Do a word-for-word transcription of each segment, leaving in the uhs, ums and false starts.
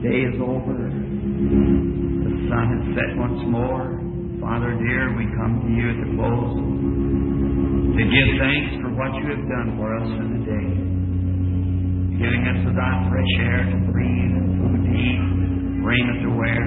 day is over. The sun has set once more. Father dear, we come to you at the close to give thanks for what you have done for us in the day. Giving us the thy fresh air to breathe, and food to eat, raiment to wear.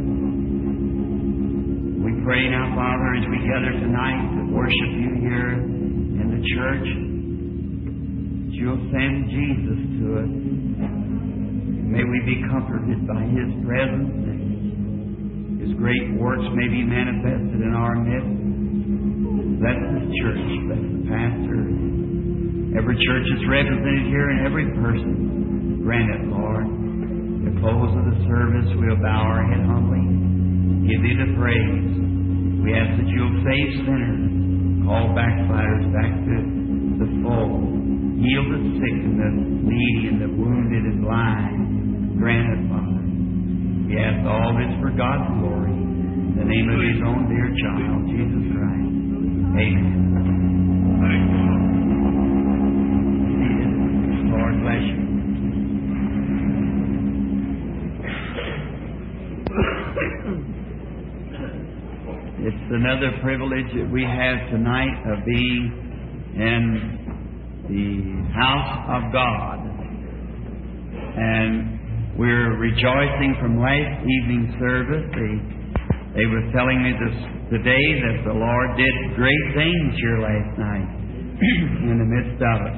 We pray now, Father, as we gather tonight to worship you here in the church, that you'll send Jesus to us. May we be comforted by His presence, and His great works may be manifested in our midst. Bless this church, bless the pastor, every church is represented here, and every person. Grant it, Lord. At the close of the service, we'll bow our head humbly, give Thee the praise. We ask that you'll save sinners, call backsliders back to the fold, heal the sick and the needy and the wounded and blind. Grant it, Father. We ask all this for God's glory, in the name of His own dear child, Jesus Christ. Amen. Lord bless you. It's another privilege that we have tonight of being in the house of God. And we're rejoicing from last evening's service. They, they were telling me this today that the Lord did great things here last night in the midst of us.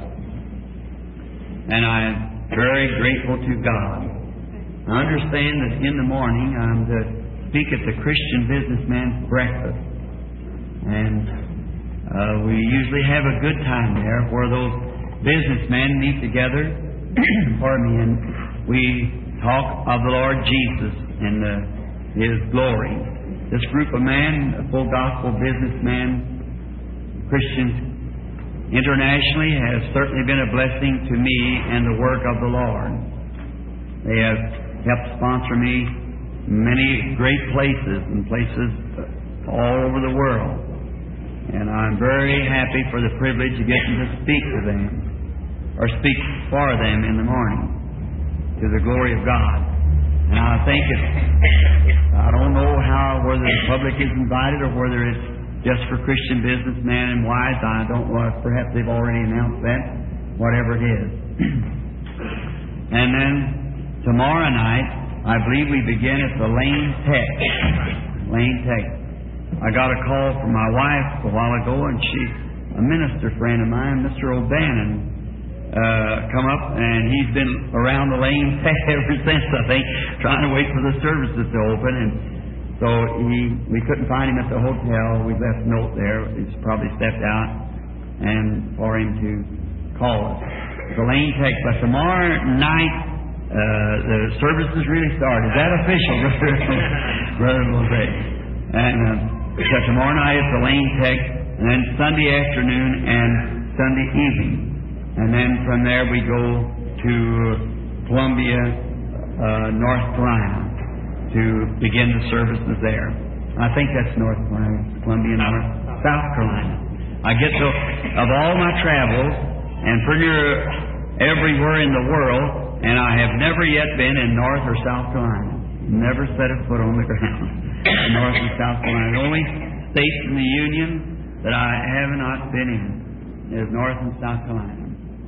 And I'm very grateful to God. I understand that in the morning I'm to speak at the Christian Businessman's Breakfast. And uh, we usually have a good time there where those businessmen meet together pardon me, and we talk of the Lord Jesus and the, His glory. This group of men, full gospel businessmen, Christians internationally, has certainly been a blessing to me and the work of the Lord. They have helped sponsor me many great places and places all over the world. And I'm very happy for the privilege of getting to speak to them, or speak for them in the morning, to the glory of God. And I think it's, I don't know how, whether the public is invited or whether it's just for Christian businessmen and wives. I don't know if perhaps they've already announced that, whatever it is. And then tomorrow night, I believe we begin at the Lane Tech. Lane Tech. I got a call from my wife a while ago, and she's a minister friend of mine, Mister O'Bannon, uh, come up, and he's been around the Lane Tech ever since, I think, trying to wait for the services to open. And so he, we couldn't find him at the hotel. We left a note there. He's probably stepped out, and for him to call us. The Lane Tech. But tomorrow night, Uh, the service has really started. Is that official, Brother Jose? And uh, so tomorrow night it's the Lane Tech, and then Sunday afternoon and Sunday evening. And then from there we go to Columbia, uh, North Carolina, to begin the services there. I think that's North Carolina, Columbia, North, South Carolina. I get to, of all my travels, and pretty near everywhere in the world, and I have never yet been in North or South Carolina. Never set a foot on the ground in North and South Carolina. The only states in the Union that I have not been in is North and South Carolina.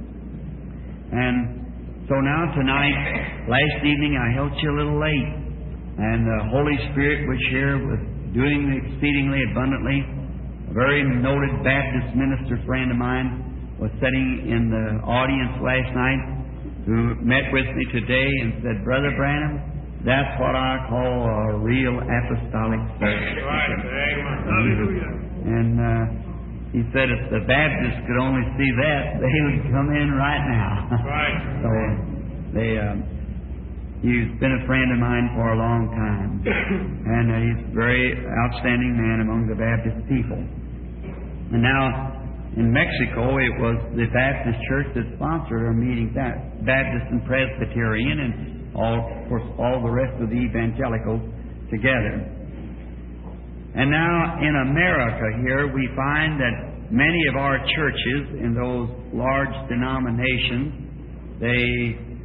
And so now tonight, last evening I held you a little late, and the Holy Spirit was here with doing exceedingly abundantly. A very noted Baptist minister friend of mine was sitting in the audience last night, who met with me today and said, Brother Branham, that's what I call a real apostolic service. Right. Hallelujah. And uh, he said if the Baptists could only see that, they would come in right now. Right. So they, uh, he's been a friend of mine for a long time. And uh, he's a very outstanding man among the Baptist people. And now, in Mexico, it was the Baptist Church that sponsored our meeting, that Baptist and Presbyterian, and all, of course, all the rest of the evangelicals together. And now in America here, we find that many of our churches in those large denominations, they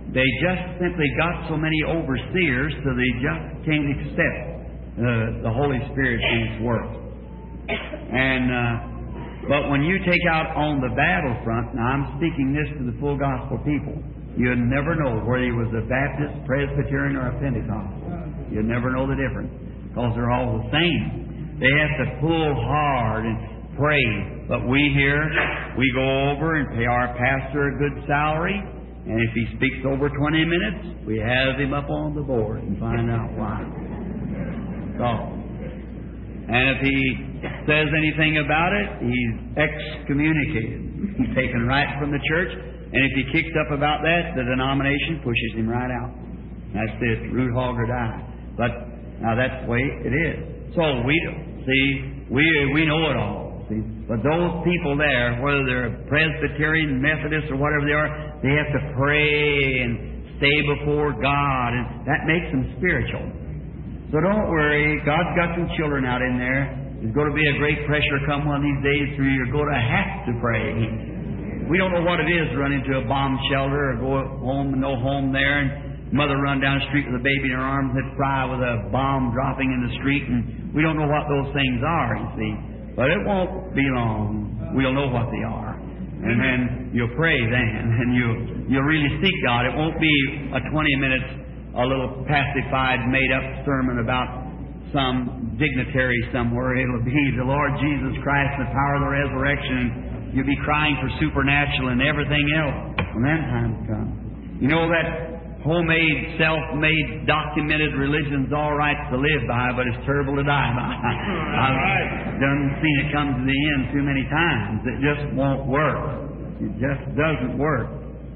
they just simply got so many overseers, so they just can't accept uh, the Holy Spirit in His work. And uh, but when you take out on the battlefront, now I'm speaking this to the full gospel people, you'll never know whether he was a Baptist, Presbyterian, or a Pentecostal. You'll never know the difference, because they're all the same. They have to pull hard and pray. But we here, we go over and pay our pastor a good salary, and if he speaks over twenty minutes, we have him up on the board and find out why. So, and if he says anything about it, he's excommunicated. He's taken right from the church, and if he kicks up about that, the denomination pushes him right out. That's it, root hog or die. But now that's the way it is. So we see, we we know it all. See, but those people there, whether they're Presbyterian, Methodist, or whatever they are, they have to pray and stay before God, and that makes them spiritual. So don't worry, God's got some children out in there. There's going to be a great pressure come one of these days through. You're going to have to pray. We don't know what it is to run into a bomb shelter or go home and no home there, and mother run down the street with a baby in her arms and cry with a bomb dropping in the street, and we don't know what those things are, you see. But it won't be long. We'll know what they are. And then you'll pray then, and you'll, you'll really seek God. It won't be a twenty minutes, a little pacified, made-up sermon about some dignitary somewhere. It'll be the Lord Jesus Christ, the power of the resurrection. You'll be crying for supernatural and everything else when that time comes. You know that homemade, self-made, documented religion's all right to live by, but it's terrible to die by. I've done seen it come to the end too many times. It just won't work. It just doesn't work.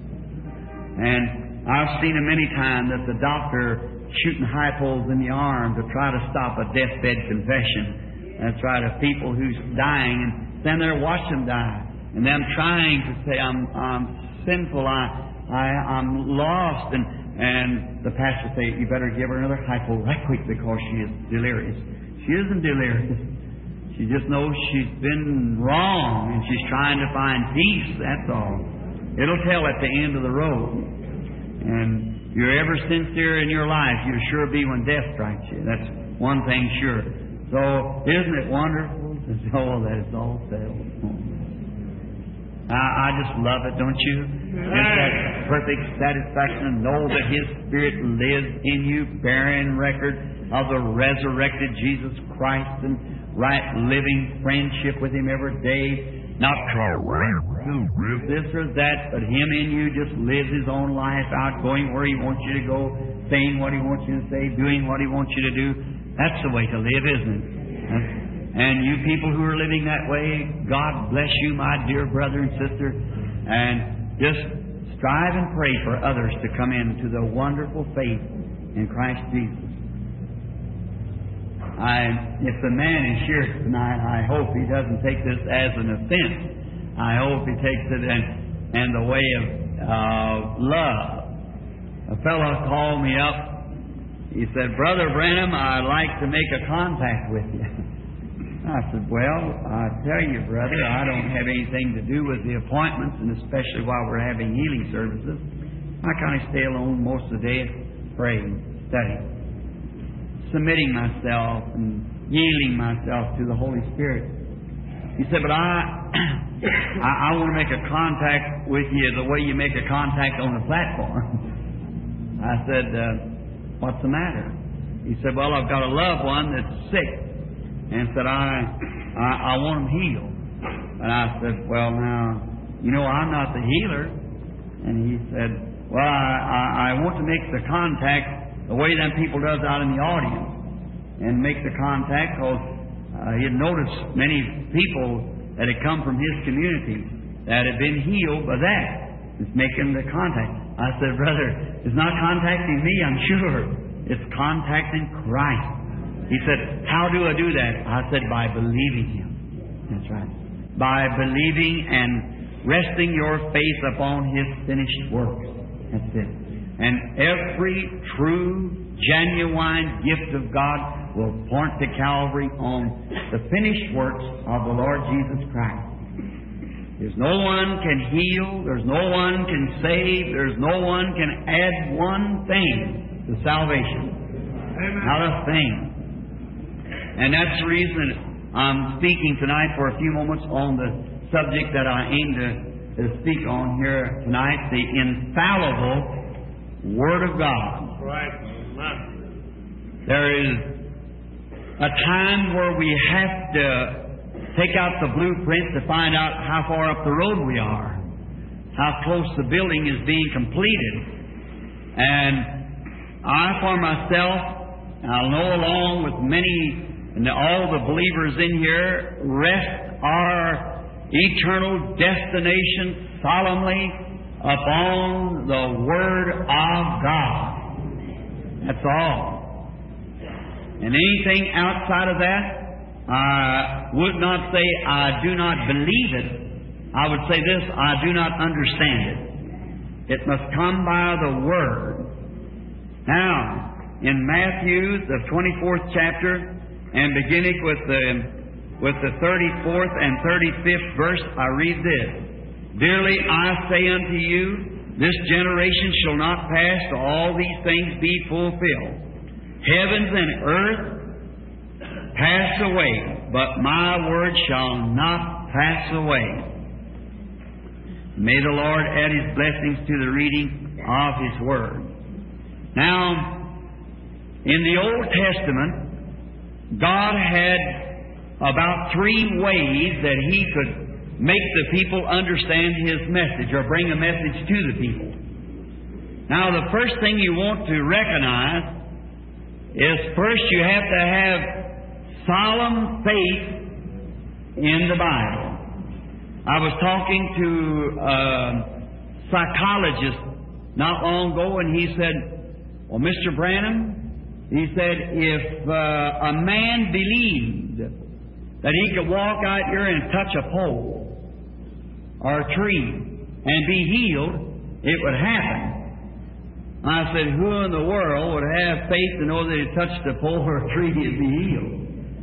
And I've seen it many times that the doctor shooting high poles in the arm to try to stop a deathbed confession. That's right, of people who's dying, and stand there and watch them die. And them trying to say, I'm, I'm sinful, I, I, I'm lost, and And the pastor say, you better give her another high pole right quick because she is delirious. She isn't delirious. She just knows she's been wrong and she's trying to find peace, that's all. It'll tell at the end of the road. And if you're ever sincere in your life, you'll sure be when death strikes you. That's one thing sure. So, isn't it wonderful to know that it's all settled? I, I just love it, don't you? It's that perfect satisfaction to know that His Spirit lives in you, bearing record of the resurrected Jesus Christ and right living friendship with Him every day. Not this or that, but Him in you just lives His own life out, going where He wants you to go, saying what He wants you to say, doing what He wants you to do. That's the way to live, isn't it? And you people who are living that way, God bless you, my dear brother and sister. And just strive and pray for others to come into the wonderful faith in Christ Jesus. I, if the man is here tonight, I hope he doesn't take this as an offense. I hope he takes it in, in the way of uh, love. A fellow called me up. He said, Brother Branham, I'd like to make a contact with you. I said, well, I tell you, brother, I don't have anything to do with the appointments, and especially while we're having healing services. I kind of stay alone most of the day, praying, studying, submitting myself and yielding myself to the Holy Spirit. He said, but I, I, I want to make a contact with you the way you make a contact on the platform. I said, uh, what's the matter? He said, well, I've got a loved one that's sick. And said, I, I, I want him healed. And I said, well, now, you know, I'm not the healer. And he said, well, I, I, I want to make the contact the way them people does out in the audience. And make the contact because uh, he had noticed many people that had come from his community that had been healed by that. It's making the contact. I said, brother, it's not contacting me, I'm sure. It's contacting Christ. He said, how do I do that? I said, by believing Him. That's right. By believing and resting your faith upon His finished works. That's it. And every true, genuine gift of God will point to Calvary on the finished works of the Lord Jesus Christ. There's no one can heal. There's no one can save. There's no one can add one thing to salvation. Amen. Not a thing. And that's the reason I'm speaking tonight for a few moments on the subject that I aim to, to speak on here tonight, the infallible Word of God. Right. Amen. There is a time where we have to take out the blueprint to find out how far up the road we are, how close the building is being completed. And I, for myself, I know along with many and all the believers in here, rest our eternal destination solemnly upon the Word of God. That's all. And anything outside of that, I would not say I do not believe it. I would say this, I do not understand it. It must come by the Word. Now, in Matthew, the twenty-fourth chapter, and beginning with the, with the thirty-fourth and thirty-fifth verse, I read this. Dearly I say unto you, this generation shall not pass till all these things be fulfilled. Heavens and earth pass away, but my word shall not pass away. May the Lord add His blessings to the reading of His Word. Now, in the Old Testament, God had about three ways that He could make the people understand His message or bring a message to the people. Now, the first thing you want to recognize is first you have to have solemn faith in the Bible. I was talking to a psychologist not long ago, and he said, well, Mister Branham, he said, if uh, a man believed that he could walk out here and touch a pole or a tree and be healed, it would happen. I said, who in the world would have faith to know that he touched a pole or a tree and be healed?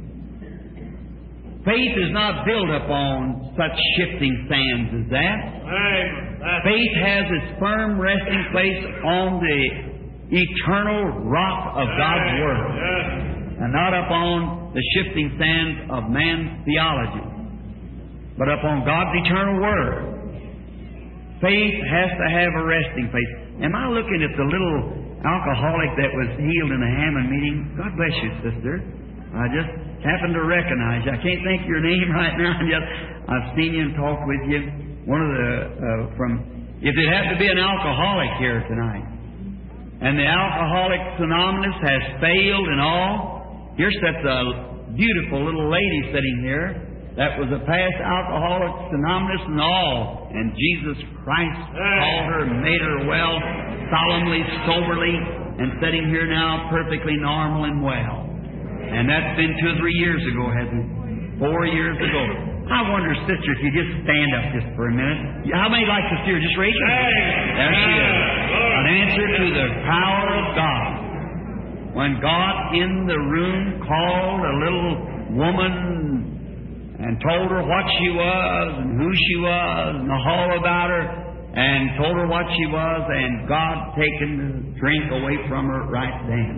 Faith is not built upon such shifting sands as that. Faith has its firm resting place on the eternal rock of God's Word, and not upon the shifting sands of man's theology, but upon God's eternal Word. Faith has to have a resting place. Am I looking at the little alcoholic that was healed in the Hammond meeting? God bless you, sister. I just happened to recognize you. I can't think of your name right now. Yet I've seen you and talked with you. One of the uh, from if it happened to be an alcoholic here tonight, and the Alcoholics Anonymous has failed and all, here sits a beautiful little lady sitting here that was a past Alcoholics Anonymous and all, and Jesus Christ called her and made her well, solemnly, soberly, and sitting here now perfectly normal and well. And that's been two or three years ago, hasn't it? Four years ago. I wonder, sister, if you just stand up just for a minute. How many like to see her? Just raise your hand. There she is. An answer to the power of God. When God in the room called a little woman and told her what she was and who she was and all about her, and told her what she was, and God taken the drink away from her right then.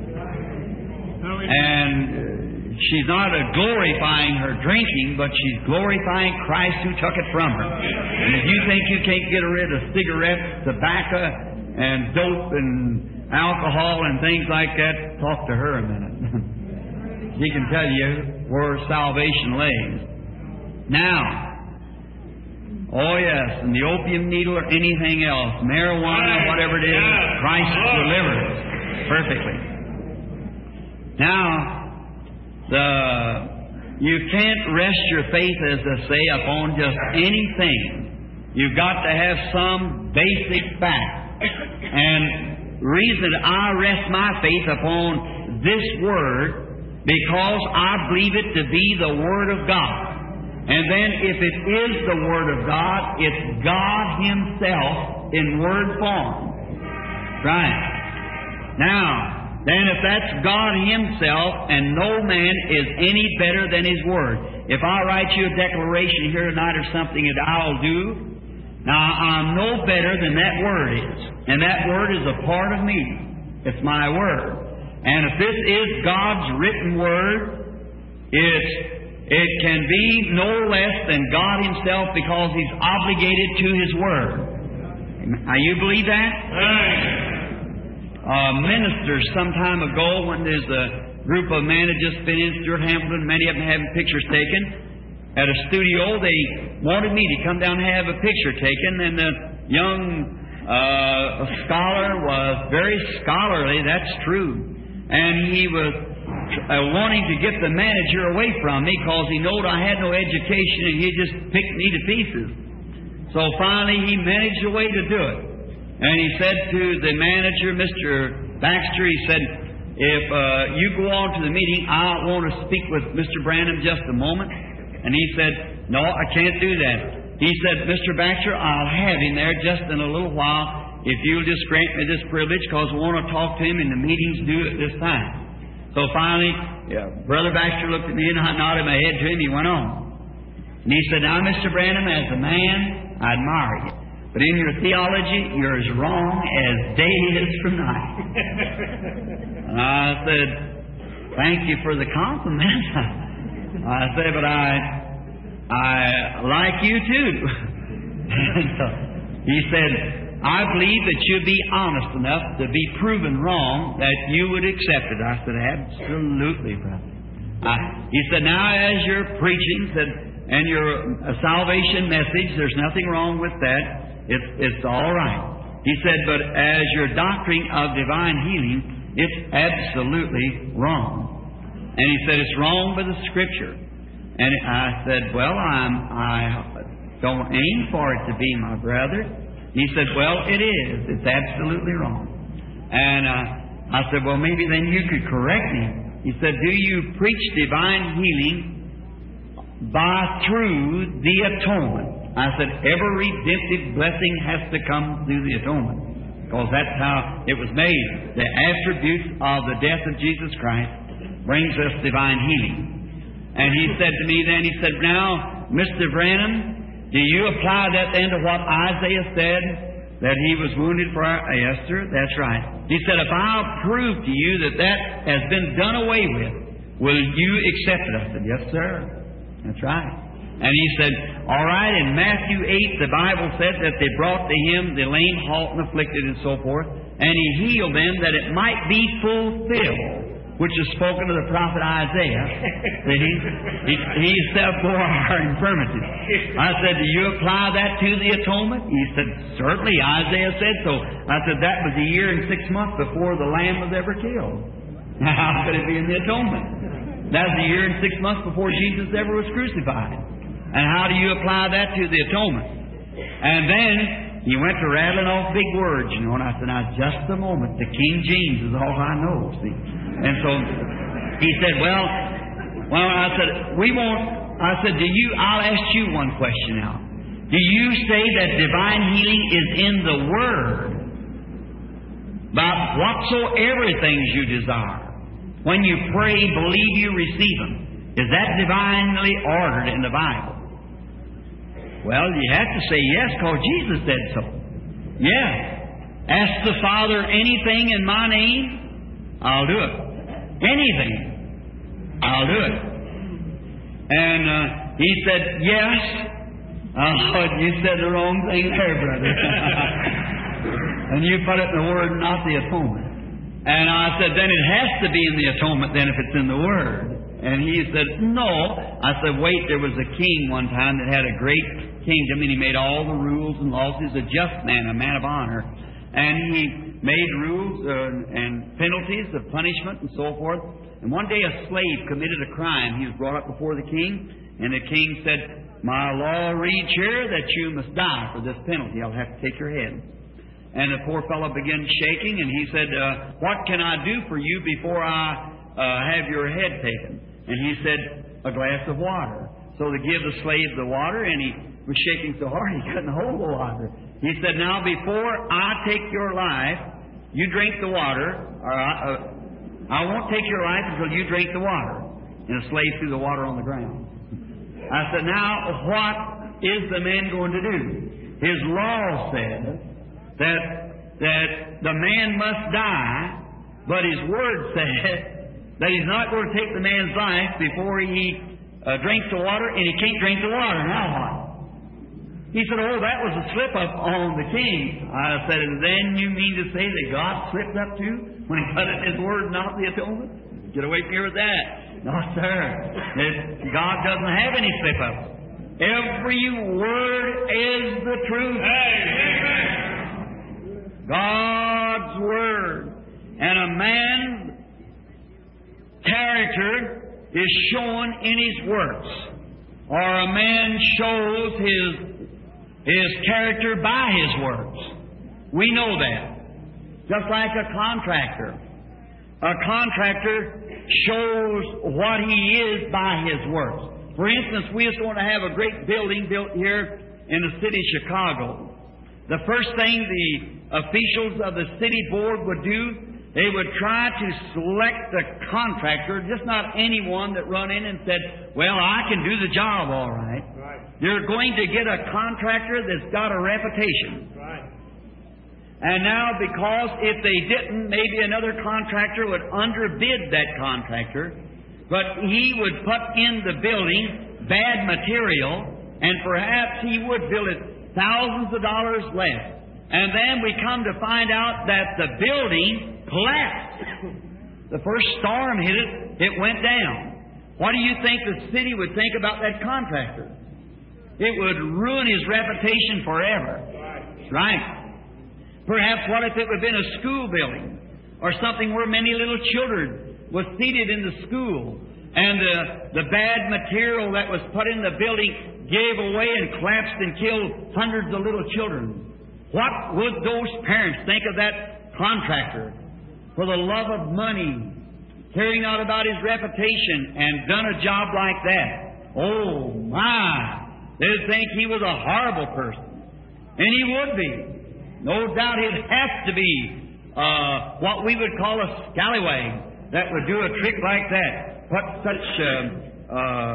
And she's not a glorifying her drinking, but she's glorifying Christ who took it from her. And if you think you can't get rid of cigarettes, tobacco, and dope and alcohol and things like that, talk to her a minute. She can tell you where salvation lays. Now, oh yes, and the opium needle or anything else, marijuana, whatever it is, Christ delivers perfectly. Now, the you can't rest your faith, as I say, upon just anything. You've got to have some basic fact. And the reason I rest my faith upon this Word, because I believe it to be the Word of God. And then if it is the Word of God, it's God Himself in Word form. Right. Now, then if that's God Himself, and no man is any better than His Word. if I write you a declaration here tonight or something that I'll do, now I'm no better than that Word is. And that Word is a part of me. It's my Word. And if this is God's written Word, it's, it can be no less than God Himself because He's obligated to His Word. Now, you believe that? A minister some time ago, when there's a group of men had just been in Stuart Hamilton, many of them having pictures taken, at a studio, they wanted me to come down and have a picture taken, and the young uh, scholar was very scholarly, that's true. And he was uh, wanting to get the manager away from me because he knowed I had no education and he just picked me to pieces. So finally he managed a way to do it. And he said to the manager, Mister Baxter, he said, if uh, you go on to the meeting, I want to speak with Mister Branham just a moment. And he said, no, I can't do that. He said, Mister Baxter, I'll have him there just in a little while if you'll just grant me this privilege, because I want to talk to him in the meetings due at this time. So finally, yeah, Brother Baxter looked at me and I nodded my head to him. He went on. And he said, now, Mister Branham, as a man, I admire you. But in your theology, you're as wrong as day is from night. And I said, thank you for the compliment. I said, but I, I like you too. And so he said, I believe that you'd be honest enough to be proven wrong that you would accept it. I said, absolutely, brother. I, he said, now as you're preaching said, and your uh, salvation message, there's nothing wrong with that. It's, it's all right. He said, but as your doctrine of divine healing, it's absolutely wrong. And he said, it's wrong by the Scripture. And I said, well, I'm, I don't aim for it to be, my brother. He said, well, it is. It's absolutely wrong. And uh, I said, well, maybe then you could correct me. He said, do you preach divine healing by through the atonement? I said, every redemptive blessing has to come through the atonement, because that's how it was made. The attributes of the death of Jesus Christ brings us divine healing. And he said to me then, he said, now, Mister Branham, do you apply that then to what Isaiah said, that he was wounded for our... Yes, sir, that's right. He said, if I'll prove to you that that has been done away with, will you accept it? I said, yes, sir. That's right. And he said, all right, in Matthew eight, the Bible said that they brought to him the lame, halt, and afflicted, and so forth, and he healed them that it might be fulfilled, which is spoken of the prophet Isaiah, that he, he, he himself bore our infirmities. I said, do you apply that to the atonement? He said, certainly, Isaiah said so. I said, that was a year and six months before the lamb was ever killed. Now, how could it be in the atonement? That was a year and six months before Jesus ever was crucified. And how do you apply that to the atonement? And then he went to rattling off big words, you know, and I said, now, just a moment. The King James is all I know, see. And so he said, well, well, I said, we won't, I said, do you, I'll ask you one question now. Do you say that divine healing is in the Word? But whatsoever things you desire, when you pray, believe you receive them. Is that divinely ordered in the Bible? Well, you have to say yes, because Jesus said so. Yeah. Ask the Father anything in my name, I'll do it. Anything, I'll do it. And uh, he said, yes. Oh, you said the wrong thing there, brother. And you put it in the Word, not the atonement. And I said, then it has to be in the atonement, then, if it's in the Word. And he said, no. I said, wait, there was a king one time that had a great kingdom, and he made all the rules and laws. He was a just man, a man of honor. And he made rules uh, and penalties of punishment and so forth. And one day a slave committed a crime. He was brought up before the king, and the king said, my law reads here that you must die for this penalty. I'll have to take your head. And the poor fellow began shaking, and he said, uh, what can I do for you before I uh, have your head taken? And he said, a glass of water. So they give the slave the water, and he was shaking so hard he couldn't hold the water. He said, now before I take your life, you drink the water, or I, uh, I won't take your life until you drink the water. And the slave threw the water on the ground. I said, now what is the man going to do? His law says that, that the man must die, but his word says that he's not going to take the man's life before he uh, drinks the water, and he can't drink the water. Now what? He said, oh, that was a slip-up on the king. I said, and then you mean to say that God slipped up too when He put in His word not the atonement? Get away from here with that. No, sir. It, God doesn't have any slip-ups. Every word is the truth. God's word. And a man's character is shown in his works. Or a man shows his His character by his works. We know that. Just like a contractor. A contractor shows what he is by his works. For instance, we just want to have a great building built here in the city of Chicago. The first thing the officials of the city board would do, they would try to select the contractor, just not anyone that run in and said, well, I can do the job all right. Right. You're going to get a contractor that's got a reputation. Right. And now, because if they didn't, maybe another contractor would underbid that contractor, but he would put in the building bad material, and perhaps he would build it thousands of dollars less. And then we come to find out that the building collapsed. The first storm hit it, it went down. What do you think the city would think about that contractor? It would ruin his reputation forever. Right. Right. Perhaps what if it would have been a school building or something where many little children were seated in the school, and the, the bad material that was put in the building gave away and collapsed and killed hundreds of little children. What would those parents think of that contractor for the love of money, caring not about his reputation, and done a job like that? Oh, my! They'd think he was a horrible person. And he would be. No doubt it has to be uh, what we would call a scallywag that would do a trick like that. Put such uh, uh,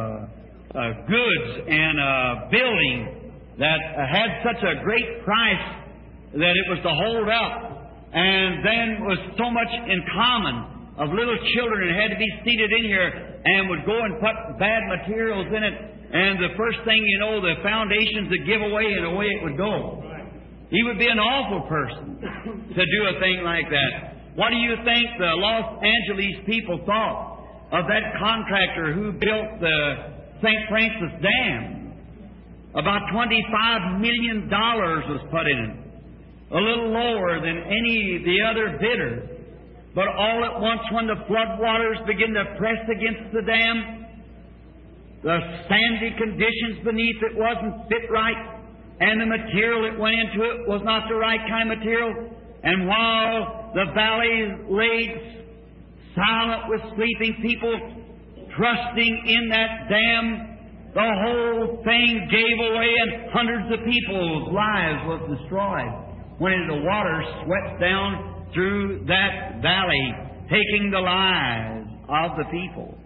uh, goods in a building that had such a great price that it was to hold up, and then was so much in common of little children that had to be seated in here and would go and put bad materials in it, and the first thing you know, the foundations would give away and away it would go. He would be an awful person to do a thing like that. What do you think the Los Angeles people thought of that contractor who built the Saint Francis Dam? About twenty-five million dollars was put in it. A little lower than any of the other bidders. But all at once, when the floodwaters begin to press against the dam, the sandy conditions beneath it wasn't fit right, and the material that went into it was not the right kind of material. And while the valley lay silent with sleeping people, trusting in that dam, the whole thing gave away, and hundreds of people's lives was destroyed when the water swept down through that valley, taking the lives of the people.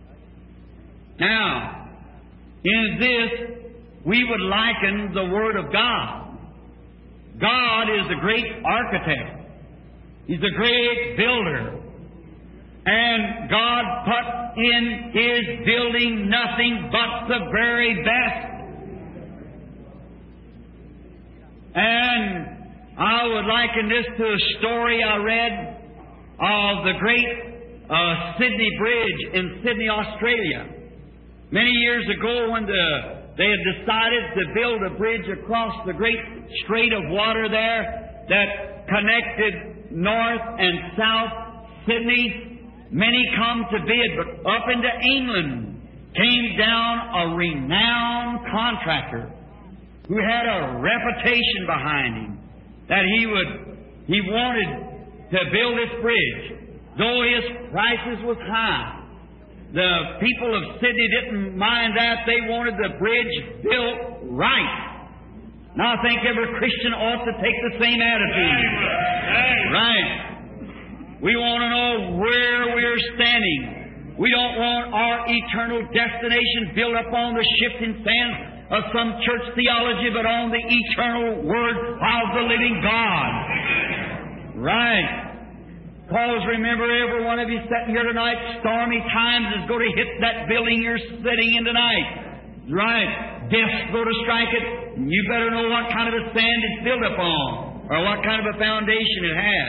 Now, in this, we would liken the Word of God. God is the great architect. He's the great builder. And God put in His building nothing but the very best. And I would liken this to a story I read of the great uh, Sydney Bridge in Sydney, Australia. Many years ago, when the, they had decided to build a bridge across the great strait of water there that connected north and south Sydney, many come to bid, but up into England came down a renowned contractor who had a reputation behind him that he would, he wanted to build this bridge. Though his prices was high, the people of Sydney didn't mind that. They wanted the bridge built right. Now I think every Christian ought to take the same attitude. Right. We want to know where we're standing. We don't want our eternal destination built upon the shifting sands of some church theology, but on the eternal Word of the living God. Right. Because remember, every one of you sitting here tonight, stormy times is going to hit that building you're sitting in tonight. Right. Death's going to strike it. And you better know what kind of a sand it's built upon, or what kind of a foundation it has.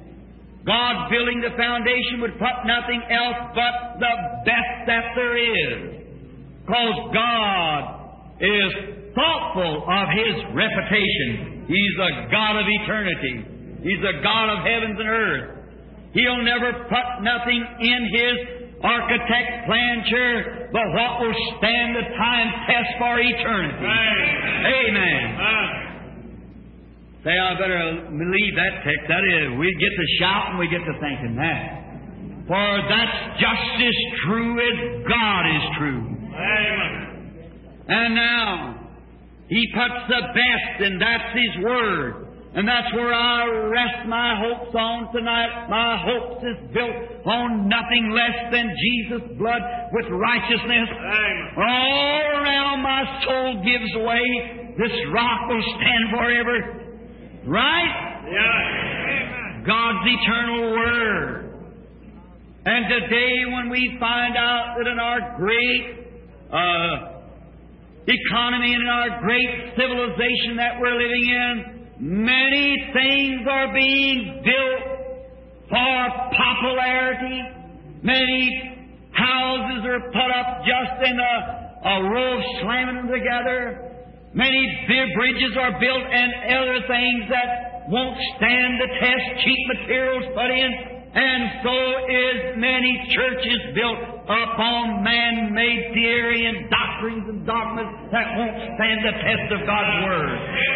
God building the foundation would put nothing else but the best that there is. Because God is thoughtful of His reputation. He's a God of eternity. He's a God of heavens and earth. He'll never put nothing in His architect plan chair but what will stand the time test for eternity. Right. Amen. Uh. Say, I better believe that text. That is, we get to shouting, we get to thinking that. For that's just as true as God is true. Amen. And now, He puts the best, and that's His Word. And that's where I rest my hopes on tonight. My hopes is built on nothing less than Jesus' blood with righteousness. Amen. All around my soul gives way. This rock will stand forever. Right? Yeah. God's eternal Word. And today when we find out that in our great uh, economy and in our great civilization that we're living in, many things are being built for popularity. Many houses are put up just in a, a row of slamming them together. Many big bridges are built and other things that won't stand the test. Cheap materials put in. And so is many churches built upon man-made theory and doctrines and dogmas that won't stand the test of God's Word.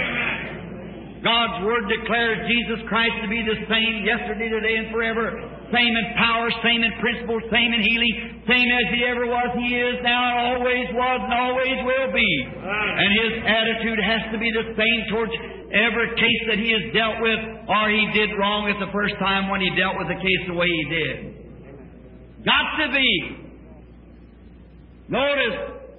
God's Word declares Jesus Christ to be the same yesterday, today, and forever. Same in power, same in principle, same in healing, same as He ever was, He is now, and always was, and always will be. And His attitude has to be the same towards every case that He has dealt with, or He did wrong at the first time when He dealt with the case the way He did. Got to be. Notice,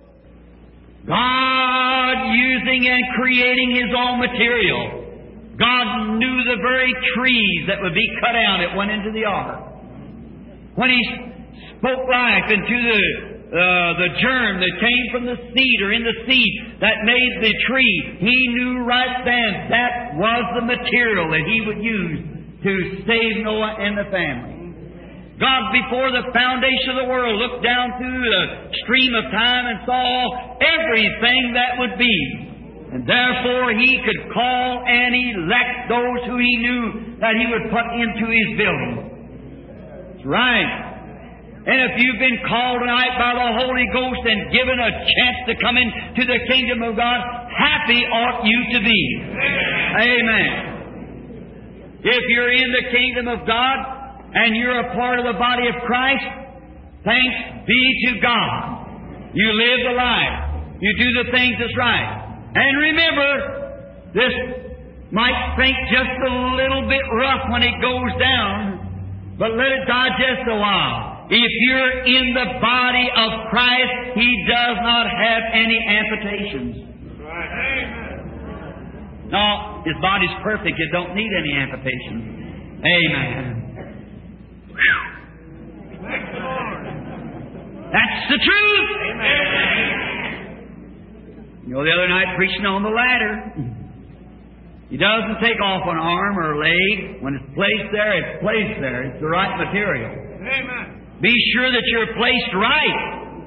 God using and creating His own material. God knew the very trees that would be cut out that went into the ark. When He spoke life into the uh, the germ that came from the seed or in the seed that made the tree, He knew right then that was the material that He would use to save Noah and the family. God, before the foundation of the world, looked down through the stream of time and saw everything that would be. And therefore He could call and elect those who He knew that He would put into His building. That's right. And if you've been called tonight by the Holy Ghost and given a chance to come into the kingdom of God, happy ought you to be. Amen. If you're in the kingdom of God and you're a part of the body of Christ, thanks be to God. You live the life. You do the things that's right. And remember, this might think just a little bit rough when it goes down, but let it digest a while. If you're in the body of Christ, He does not have any amputations. Right. No, His body's perfect. It don't need any amputations. Amen. That's the truth. Amen. You know, the other night preaching on the ladder, He doesn't take off an arm or a leg. When it's placed there, it's placed there. It's the right material. Amen. Be sure that you're placed right.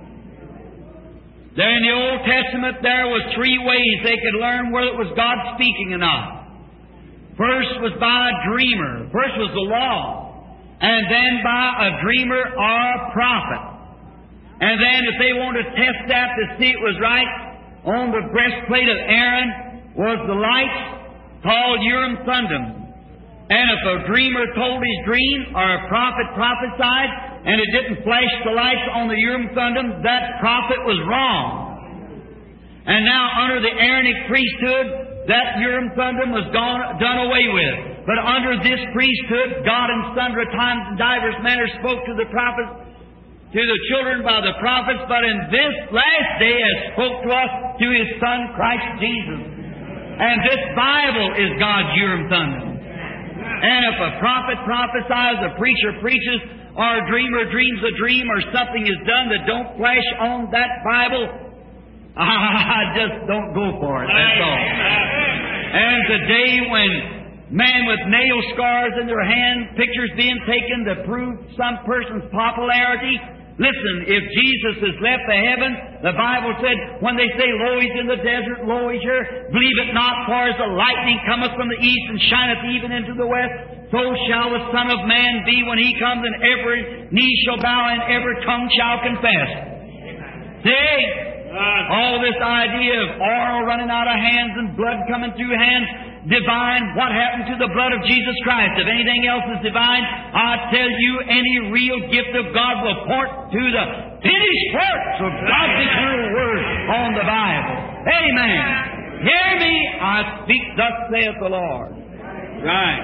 There in the Old Testament, there was three ways they could learn whether it was God speaking or not. First was by a dreamer. First was the law. And then by a dreamer or a prophet. And then if they wanted to test that to see it was right, on the breastplate of Aaron was the light called Urim Thummim. And if a dreamer told his dream or a prophet prophesied and it didn't flash the lights on the Urim Thummim, that prophet was wrong. And now under the Aaronic priesthood, that Urim Thummim was gone, done away with. But under this priesthood, God in sundry times and divers manners spoke to the prophets to the children by the prophets, but in this last day has spoke to us through His Son, Christ Jesus. And this Bible is God's Urim Thummim. And if a prophet prophesies, a preacher preaches, or a dreamer dreams a dream, or something is done that don't flash on that Bible, I just don't go for it, that's all. And the day when men with nail scars in their hands, pictures being taken to prove some person's popularity. Listen, if Jesus has left the heaven, the Bible said, when they say, lo, He's in the desert, lo, He's here, believe it not, for as the lightning cometh from the east and shineth even into the west, so shall the Son of Man be when He comes, and every knee shall bow and every tongue shall confess. See? All this idea of oil running out of hands and blood coming through hands, divine. What happened to the blood of Jesus Christ? If anything else is divine, I tell you, any real gift of God will point to the finished works of God's eternal Word on the Bible. Amen. Hear me, I speak, thus saith the Lord. Right.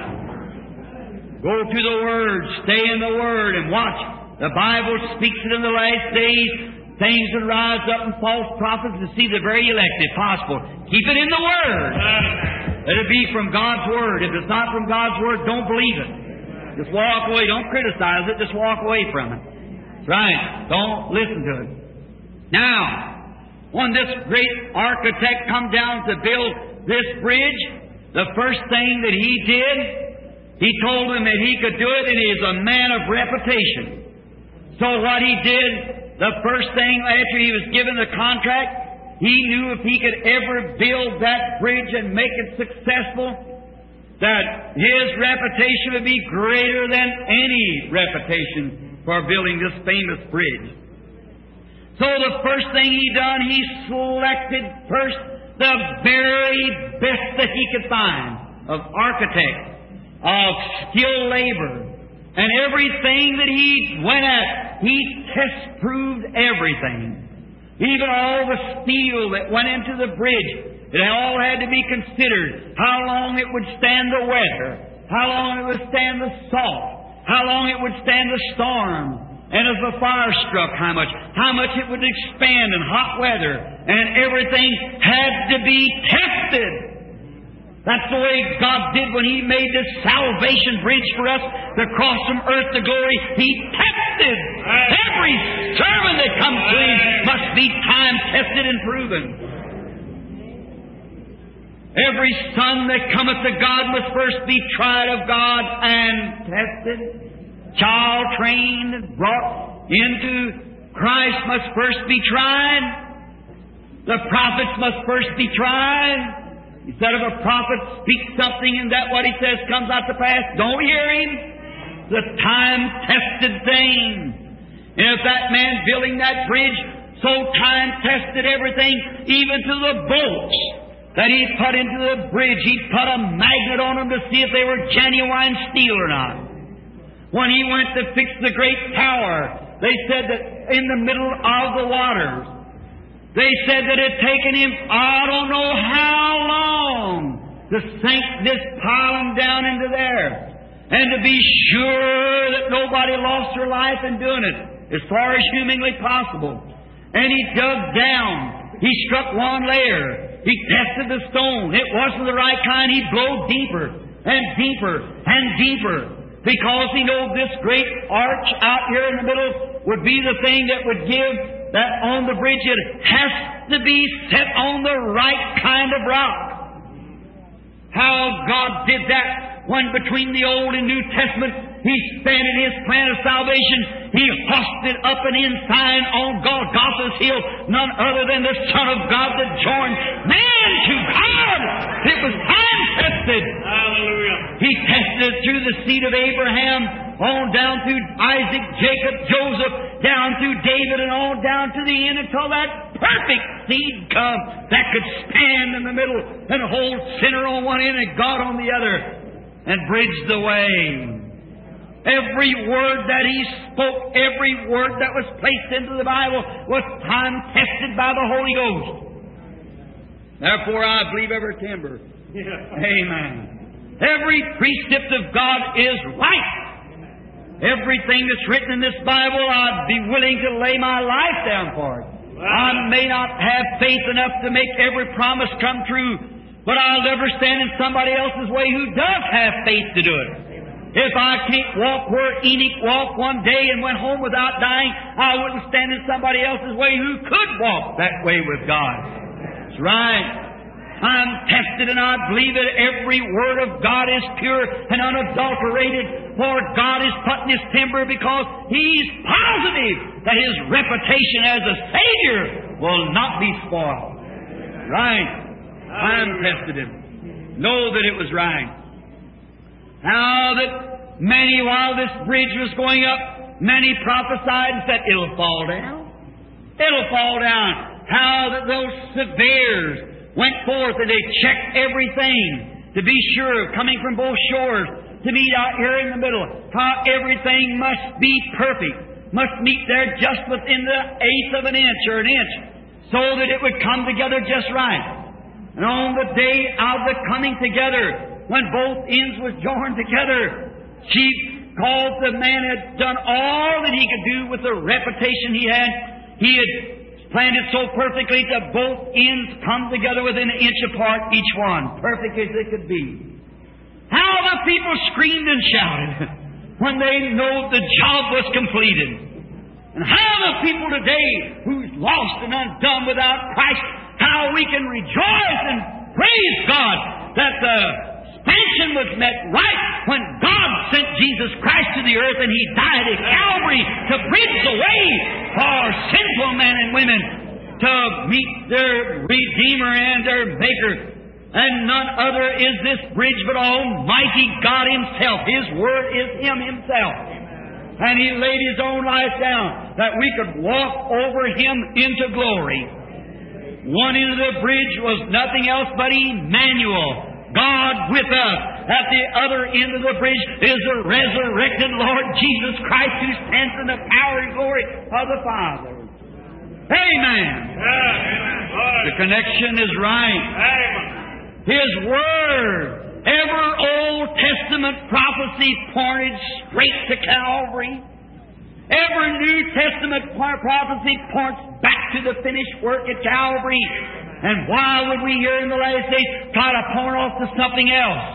Go to the Word, stay in the Word, and watch. The Bible speaks it in the last days. Things that rise up and false prophets to see the very elect, if possible. Keep it in the Word. Let it be from God's Word. If it's not from God's Word, don't believe it. Just walk away. Don't criticize it. Just walk away from it. That's right. Don't listen to it. Now, when this great architect come down to build this bridge, the first thing that he did, he told him that he could do it, and he is a man of reputation. So what he did, the first thing after he was given the contract, he knew if he could ever build that bridge and make it successful, that his reputation would be greater than any reputation for building this famous bridge. So the first thing he done, he selected first the very best that he could find of architects, of skilled labor. And everything that he went at, he test-proved everything. Even all the steel that went into the bridge, it all had to be considered. How long it would stand the weather, how long it would stand the salt, how long it would stand the storm, and if the fire struck, how much, how much it would expand in hot weather, and everything had to be tested. That's the way God did when He made this salvation bridge for us to cross from earth to glory. He tested. Every servant that comes to Him must be time tested and proven. Every son that cometh to God must first be tried of God and tested. Child trained and brought into Christ must first be tried. The prophets must first be tried. He said, if a prophet speaks something and that what he says comes out to pass, don't hear him. The time-tested thing. And if that man building that bridge so time-tested everything, even to the bolts that he put into the bridge, he put a magnet on them to see if they were genuine steel or not. When he went to fix the great tower, they said that in the middle of the waters, they said that it had taken him, I don't know how long, to sink this pylon down into there. And to be sure that nobody lost their life in doing it, as far as humanly possible. And he dug down. He struck one layer. He tested the stone. It wasn't the right kind. He blowed deeper and deeper and deeper. Because he knew this great arch out here in the middle would be the thing that would give that on the bridge. It has to be set on the right kind of rock. How God did that when between the Old and New Testament He expanded His plan of salvation. He hoisted up an ensign on Golgotha's hill, none other than the Son of God that joined man to God. It was time-tested. Hallelujah. He tested it through the seed of Abraham, on down through Isaac, Jacob, Joseph, down through David, and on down to the end until that perfect seed come that could stand in the middle and hold sinner on one end and God on the other and bridge the way. Every word that He spoke, every word that was placed into the Bible was time-tested by the Holy Ghost. Therefore, I believe every timber. Yeah. Amen. Every precept of God is right. Everything that's written in this Bible, I'd be willing to lay my life down for it. I may not have faith enough to make every promise come true, but I'll never stand in somebody else's way who does have faith to do it. If I can't walk where Enoch walked one day and went home without dying, I wouldn't stand in somebody else's way who could walk that way with God. That's right. I'm tested and I believe that every word of God is pure and unadulterated, for God is putting His timber because He's positive that His reputation as a Savior will not be spoiled. Right. I'm tested Him. Know that it was right. Now that many, while this bridge was going up, many prophesied and said, it'll fall down. It'll fall down. How that those severes went forth and they checked everything to be sure, coming from both shores, to meet out here in the middle. How everything must be perfect, must meet there just within the eighth of an inch or an inch, so that it would come together just right. And on the day of the coming together, when both ends was joined together, she called the man had done all that he could do with the reputation he had. He had planned it so perfectly that both ends come together within an inch apart, each one, perfect as they could be. How the people screamed and shouted when they know the job was completed. And how the people today, who's lost and undone without Christ, how we can rejoice and praise God that the expansion was met right when God sent Jesus Christ to the earth and He died at Calvary to bridge the way for sinful men and women to meet their Redeemer and their Maker. And none other is this bridge but Almighty God Himself. His Word is Him Himself. And He laid His own life down that we could walk over Him into glory. One end of the bridge was nothing else but Emmanuel, God with us. At the other end of the bridge is the resurrected Lord Jesus Christ, who stands in the power and glory of the Father. Amen. Amen. The connection is right. Amen. His Word, ever Old Testament prophecy pointed straight to Calvary. Every New Testament prophecy points back to the finished work at Calvary. And why would we here in the last days try to point off to something else?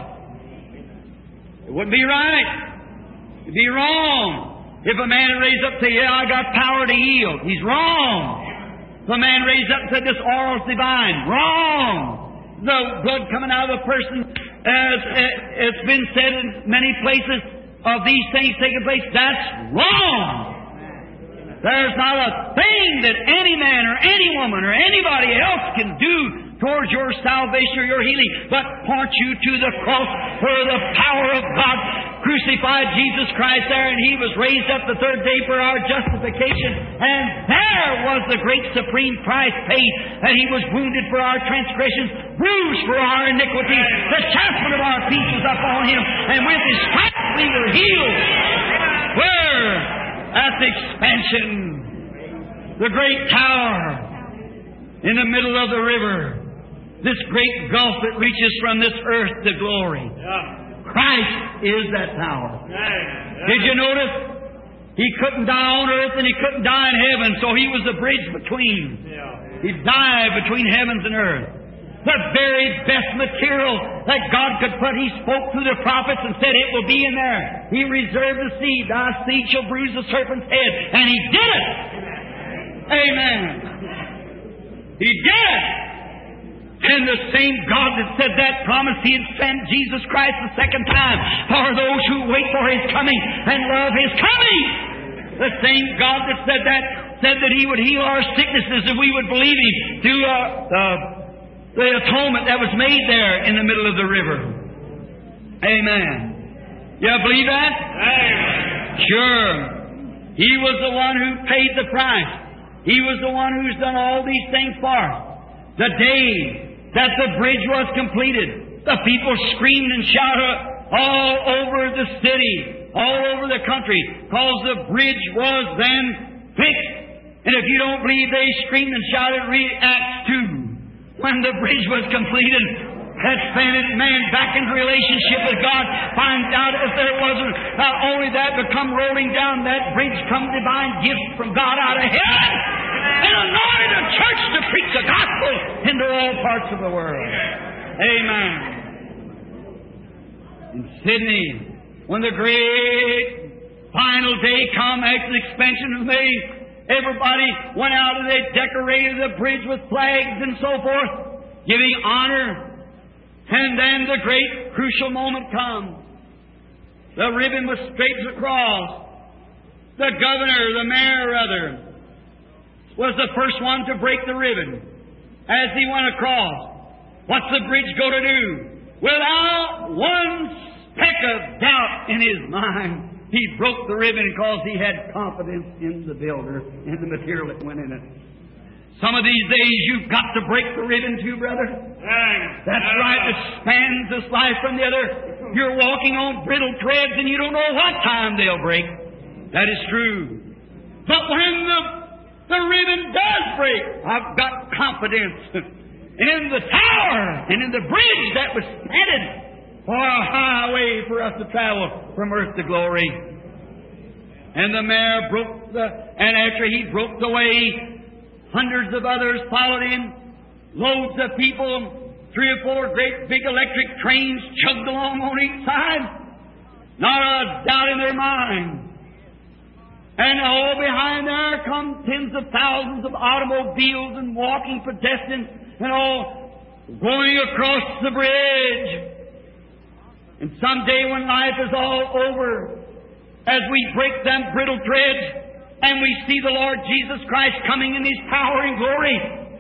It wouldn't be right. It'd be wrong. If a man raised up and said, yeah, I got power to heal, he's wrong. If a man raised up and said, this oil is divine, wrong. The blood coming out of a person, as it's been said in many places, of these things taking place, that's wrong. There's not a thing that any man or any woman or anybody else can do towards your salvation or your healing but point you to the cross where the power of God crucified Jesus Christ there, and He was raised up the third day for our justification. And there was the great supreme price paid, and He was wounded for our transgressions, bruised for our iniquities. The chastisement of our peace was upon Him, and with His stripes we were healed. Where? At the expansion, the great tower in the middle of the river, this great gulf that reaches from this earth to glory. Yeah. Christ is that tower. Yeah. Yeah. Did you notice? He couldn't die on earth and He couldn't die in heaven, so He was the bridge between. Yeah. He died between heavens and earth. The very best material that God could put, He spoke through the prophets and said it will be in there. He reserved the seed. Thy seed shall bruise the serpent's head. And He did it. Amen. He did it. And the same God that said that promised He had sent Jesus Christ the second time for those who wait for His coming and love His coming. The same God that said that said that He would heal our sicknesses if we would believe Him through uh, the The atonement that was made there in the middle of the river. Amen. You believe that? Amen. Sure. He was the one who paid the price. He was the one who's done all these things for us. The day that the bridge was completed, the people screamed and shouted all over the city, all over the country, because the bridge was then fixed. And if you don't believe they screamed and shouted, read Acts two. When the bridge was completed, Let's send it man back into relationship with God. Find out if there wasn't. Not only that, but come rolling down that bridge, come divine gifts from God out of heaven, and anoint a church to preach the gospel into all parts of the world. Amen. In Sydney, when the great final day come after the expansion was made, everybody went out and they decorated the bridge with flags and so forth, giving honor. And then the great crucial moment comes. The ribbon was straightened across. The governor, the mayor rather, was the first one to break the ribbon as he went across. What's the bridge go to do? Without one speck of doubt in his mind, he broke the ribbon because he had confidence in the builder and the material that went in it. Some of these days you've got to break the ribbon too, brother. That's right. It spans this life from the other. You're walking on brittle threads and you don't know what time they'll break. That is true. But when the, the ribbon does break, I've got confidence in the tower and in the bridge that was planted for a highway for us to travel from earth to glory. And the mayor broke the, and after he broke the way, hundreds of others followed him. Loads of people, three or four great big electric trains chugged along on each side. Not a doubt in their mind. And all behind there come tens of thousands of automobiles and walking pedestrians and all going across the bridge. And someday when life is all over, as we break them brittle threads, and we see the Lord Jesus Christ coming in His power and glory.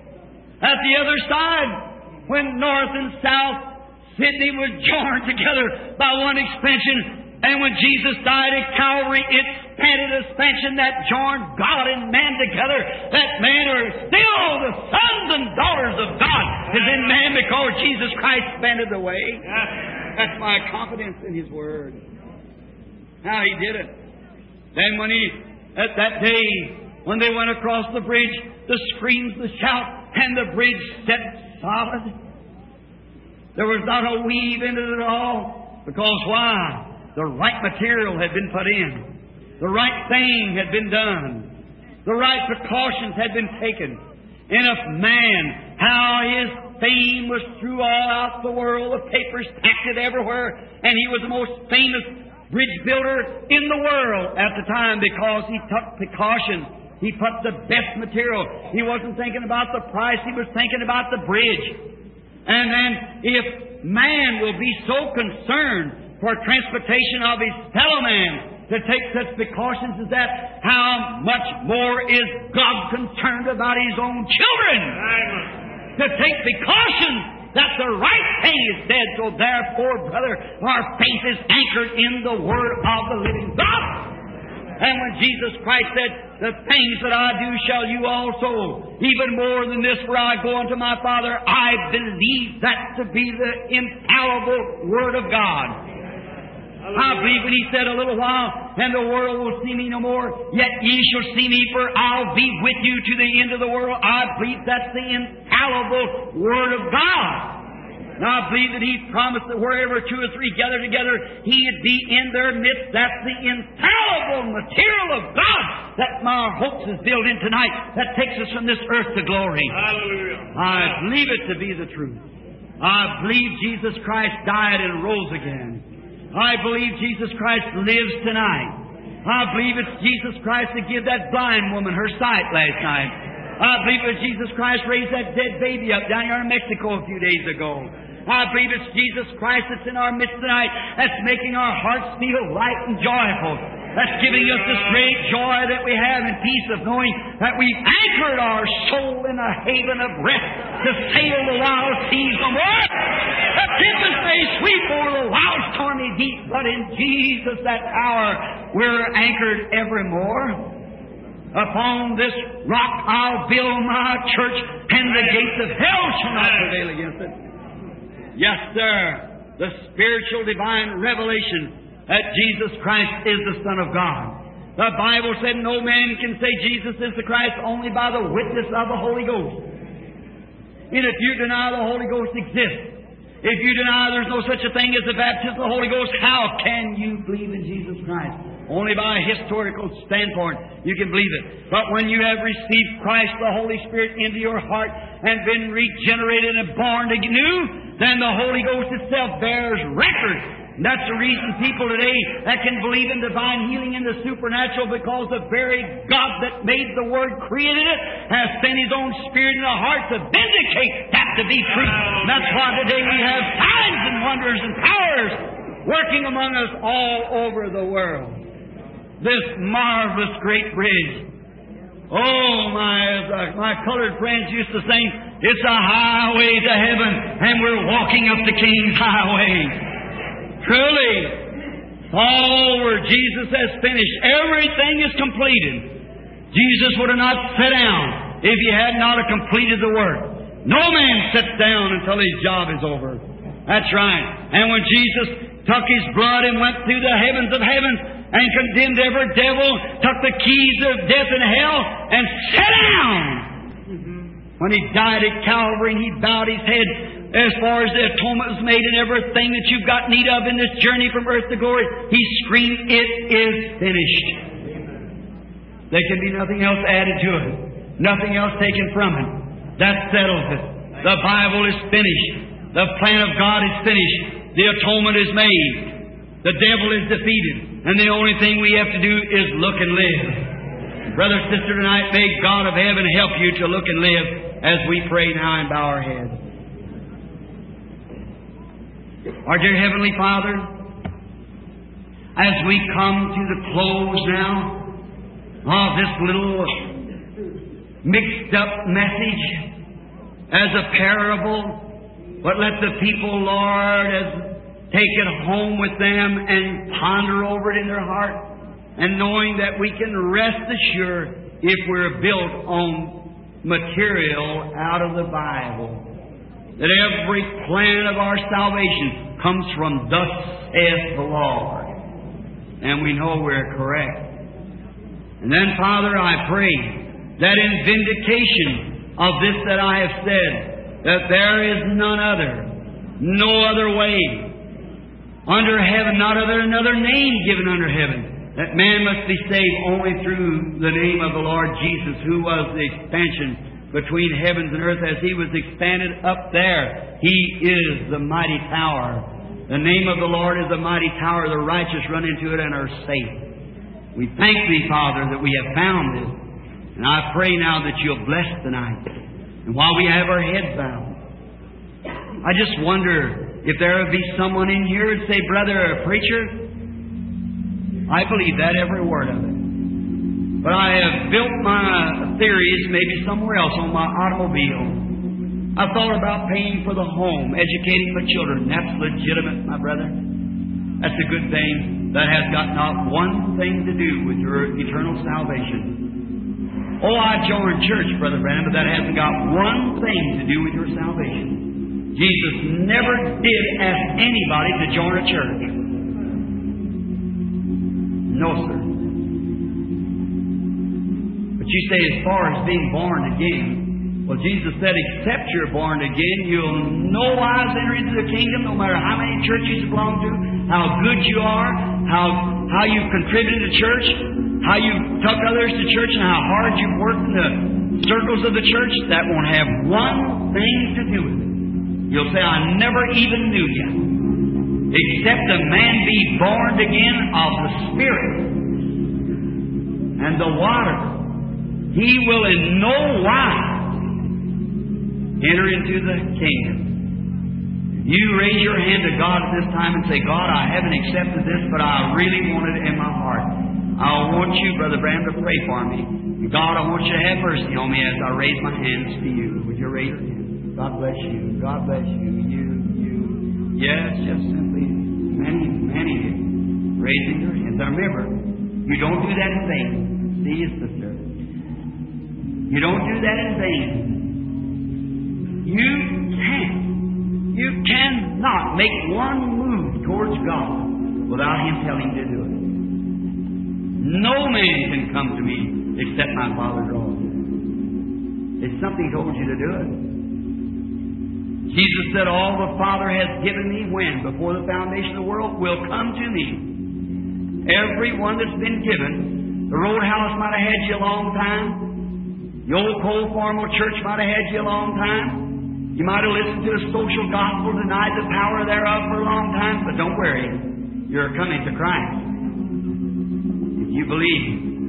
At the other side, when north and south, Sydney was joined together by one expansion. And when Jesus died at Calvary, it planted a expansion that joined God and man together. That man are still the sons and daughters of God is in man because Jesus Christ planted the way. That's my confidence in His Word. How He did it. Then when He At that day, when they went across the bridge, the screams, the shout, and the bridge set solid. There was not a weave in it at all. Because why? The right material had been put in. The right thing had been done. The right precautions had been taken. And if man, how his fame was throughout the world, the papers packed it everywhere, and he was the most famous bridge builder in the world at the time because he took precautions. He put the best material. He wasn't thinking about the price. He was thinking about the bridge. And then if man will be so concerned for transportation of his fellow man to take such precautions as that, how much more is God concerned about His own children to take precautions that the right thing is said. So therefore, brother, our faith is anchored in the Word of the living God. And when Jesus Christ said, the things that I do shall you also, even more than this, for I go unto my Father, I believe that to be the infallible Word of God. I believe when He said a little while, and the world will see me no more, yet ye shall see me, for I'll be with you to the end of the world. I believe that's the infallible Word of God. And I believe that He promised that wherever two or three gather together, He'd be in their midst. That's the infallible material of God that my hopes is built in tonight, that takes us from this earth to glory. Hallelujah. I believe it to be the truth. I believe Jesus Christ died and rose again. I believe Jesus Christ lives tonight. I believe it's Jesus Christ that gave that blind woman her sight last night. I believe it's Jesus Christ raised that dead baby up down here in Mexico a few days ago. I believe it's Jesus Christ that's in our midst tonight, that's making our hearts feel light and joyful. That's giving us this great joy that we have and peace of knowing that we've anchored our soul in a haven of rest to sail the wild seas no more. The tempest may sweep over the wild stormy deep, but in Jesus that hour we're anchored evermore. Upon this rock I'll build my church, and the gates of hell shall not prevail against it. Yes, sir. The spiritual divine revelation that Jesus Christ is the Son of God. The Bible said no man can say Jesus is the Christ only by the witness of the Holy Ghost. And if you deny the Holy Ghost exists, If you deny there's no such a thing as the baptism of the Holy Ghost, how can you believe in Jesus Christ? Only by a historical standpoint you can believe it. But when you have received Christ, the Holy Spirit, into your heart and been regenerated and born anew, then the Holy Ghost itself bears record. And that's the reason people today that can believe in divine healing and the supernatural, because the very God that made the Word, created it, has sent His own Spirit in the heart to vindicate that to be true. And that's why today we have signs and wonders and powers working among us all over the world. This marvelous great bridge. Oh, my, my colored friends used to sing, it's a highway to heaven, and we're walking up the King's highway. Truly, all where Jesus has finished, everything is completed. Jesus would have not sat down if He had not completed the work. No man sits down until his job is over. That's right. And when Jesus took His blood and went through the heavens of heavens and condemned every devil, took the keys of death and hell, and sat down. When He died at Calvary and He bowed His head, as far as the atonement was made and everything that you've got need of in this journey from earth to glory, He screamed, it is finished. There can be nothing else added to it. Nothing else taken from it. That settles it. The Bible is finished. The plan of God is finished. The atonement is made. The devil is defeated. And the only thing we have to do is look and live. Brother, sister, tonight, may God of heaven help you to look and live as we pray now and bow our heads. Our dear Heavenly Father, as we come to the close now of this little mixed up message as a parable, but let the people, Lord, as take it home with them and ponder over it in their heart, and knowing that we can rest assured if we're built on material out of the Bible, that every plan of our salvation comes from thus saith the Lord. And we know we're correct. And then, Father, I pray that in vindication of this that I have said, that there is none other, no other way under heaven, not other another name given under heaven, that man must be saved only through the name of the Lord Jesus, who was the expansion between heavens and earth as He was expanded up there. He is the mighty tower. The name of the Lord is the mighty tower. The righteous run into it and are safe. We thank Thee, Father, that we have found this. And I pray now that You'll bless tonight. And while we have our heads bowed, I just wonder if there would be someone in here and say, brother, preacher, I believe that, every word of it. But I have built my theories maybe somewhere else on my automobile. I thought about paying for the home, educating my children. That's legitimate, my brother. That's a good thing. That has got not one thing to do with your eternal salvation. Oh, I joined church, Brother Branham, but that hasn't got one thing to do with your salvation. Jesus never did ask anybody to join a church. No, sir. You say, as far as being born again, well, Jesus said, except you're born again, you'll no wise enter into the kingdom, no matter how many churches you belong to, how good you are, how how you've contributed to church, how you've took others to church, and how hard you've worked in the circles of the church. That won't have one thing to do with it. You'll say, I never even knew you. Except a man be born again of the Spirit and the water, he will in no wise enter into the kingdom. You raise your hand to God at this time and say, God, I haven't accepted this, but I really want it in my heart. I want you, Brother Branham, to pray for me. God, I want you to have mercy on me as I raise my hands to you. Would you raise your hand? God bless you. God bless you. You, you. Yes, just simply many, many raising your hands. Now remember, you don't do that in vain. See you, sister. You don't do that in vain. You can't. You cannot make one move towards God without Him telling you to do it. No man can come to me except my Father draws him. It's something He told you to do it. Jesus said, all the Father has given me when? Before the foundation of the world will come to me. Every one that's been given. The Roadhouse might have had you a long time. The old Cold Formal Church might have had you a long time. You might have listened to a social gospel, denied the power thereof for a long time. But don't worry. You're coming to Christ. If you believe,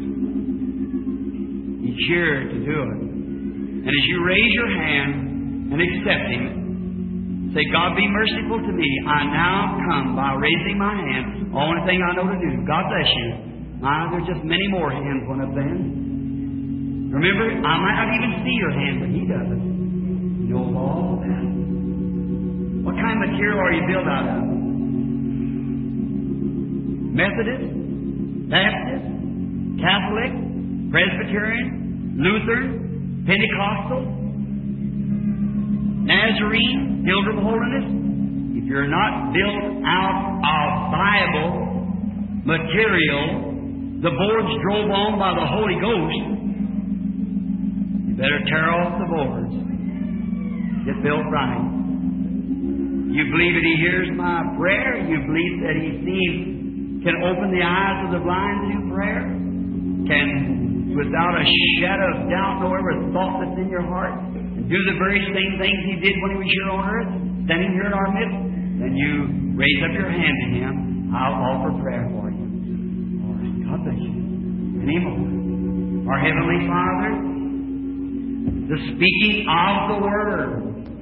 He's here to do it. And as you raise your hand and accept Him, say, God, be merciful to me. I now come by raising my hand. Only thing I know to do. God bless you. Ah, there's just many more hands went up then. Remember, I might not even see your hand, but He does it. You know all that. What kind of material are you built out of? Methodist? Baptist? Catholic? Presbyterian? Lutheran? Pentecostal? Nazarene? Pilgrim Holiness? If you're not built out of Bible material, the boards drove on by the Holy Ghost, you better tear off the boards. Get built right. You believe that He hears my prayer? You believe that He sees, can open the eyes of the blind through prayer? Can, without a shadow of doubt, know every thought that's in your heart? And do the very same things He did when He was here on earth, standing here in our midst? Then you raise up your hand to Him. I'll offer prayer for you. All right. God bless you. Any more? Our Heavenly Father, the speaking of the Word.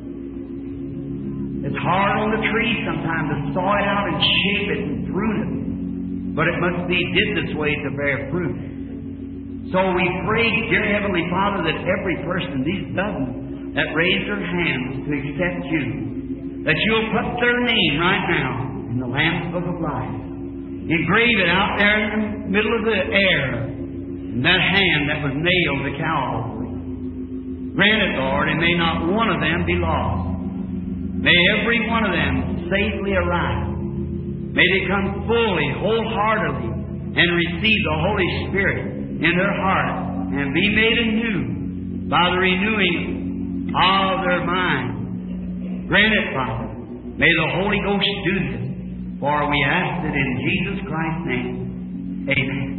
It's hard on the tree sometimes to saw it out and shape it and prune it. But it must be did this way to bear fruit. So we pray, dear Heavenly Father, that every person, these dozens that raise their hands to accept You, that You'll put their name right now in the Lamb's Book of Life. Engrave it out there in the middle of the air, in that hand that was nailed to Calvary. Grant it, Lord, and may not one of them be lost. May every one of them safely arrive. May they come fully, wholeheartedly, and receive the Holy Spirit in their heart and be made anew by the renewing of their mind. Grant it, Father. May the Holy Ghost do this, for we ask it in Jesus Christ's name.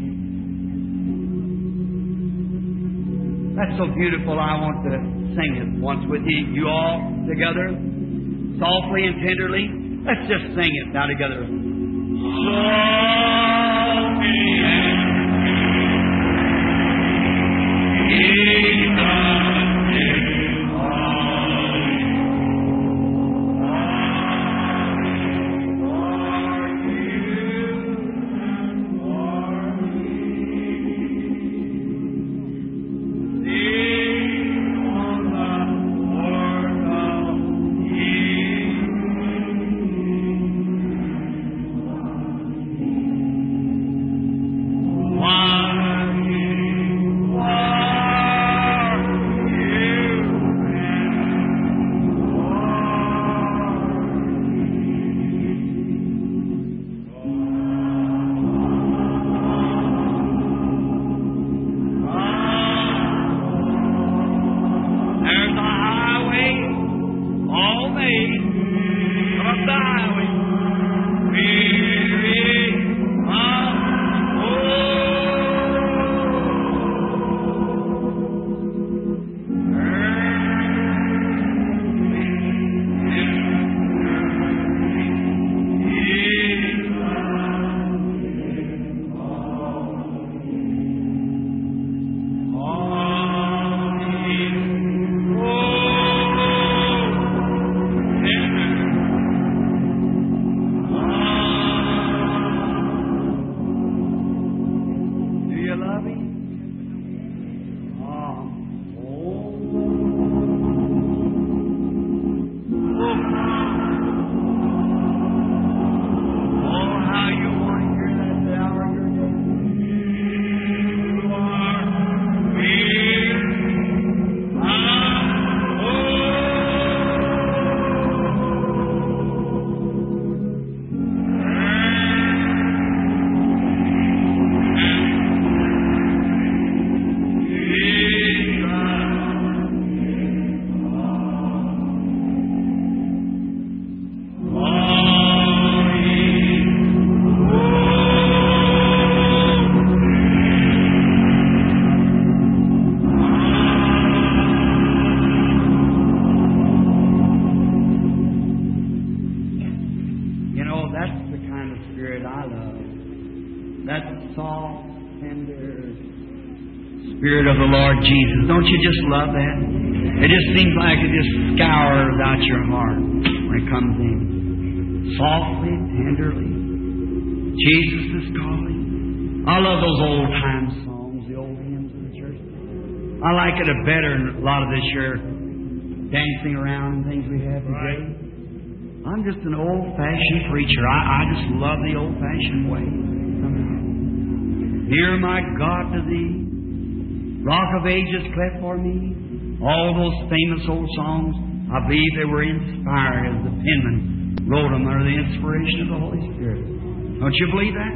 Amen. That's so beautiful. I want to sing it once with you, you all together, softly and tenderly. Let's just sing it now together. Softly and I love. That soft, tender Spirit of the Lord Jesus. Don't you just love that? It just seems like it just scours out your heart when it comes in. Softly, tenderly. Jesus is calling. I love those old time songs, the old hymns of the church. I like it a better than a lot of this here dancing around and things we have today. I'm just an old-fashioned preacher. I, I just love the old-fashioned way. Hear my God to Thee, Rock of Ages cleft for me. All those famous old songs, I believe they were inspired as the penman wrote them under the inspiration of the Holy Spirit. Don't you believe that?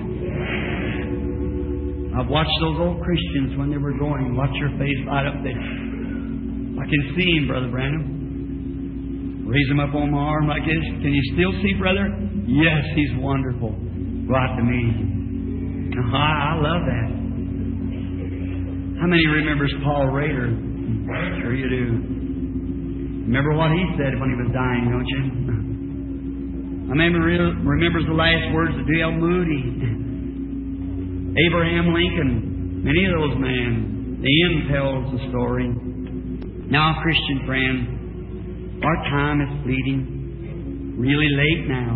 I've watched those old Christians when they were going. Watch your face light up there. I can see him, Brother Branham. Raise him up on my arm like this. Can you still see, brother? Yes, he's wonderful. Go out to meet him. Oh, I, I love that. How many remembers Paul Rader? Sure you do. Remember what he said when he was dying, don't you? I remember remembers the last words of D L Moody, Abraham Lincoln, many of those men. The end tells the story. Now, Christian friend, our time is fleeting. Really late now.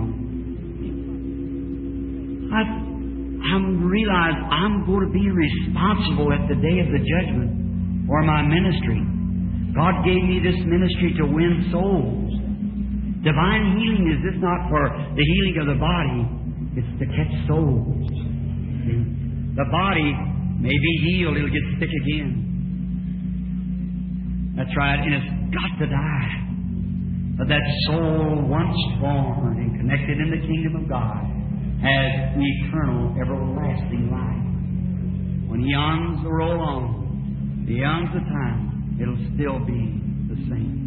I, I'm realized I'm going to be responsible at the day of the judgment for my ministry. God gave me this ministry to win souls. Divine healing is this not for the healing of the body, it's to catch souls. See? The body may be healed, it'll get sick again. That's right, and it's got to die. But that soul, once born and connected in the kingdom of God, has eternal, everlasting life. When He owns the roll on, He owns the time, it'll still be the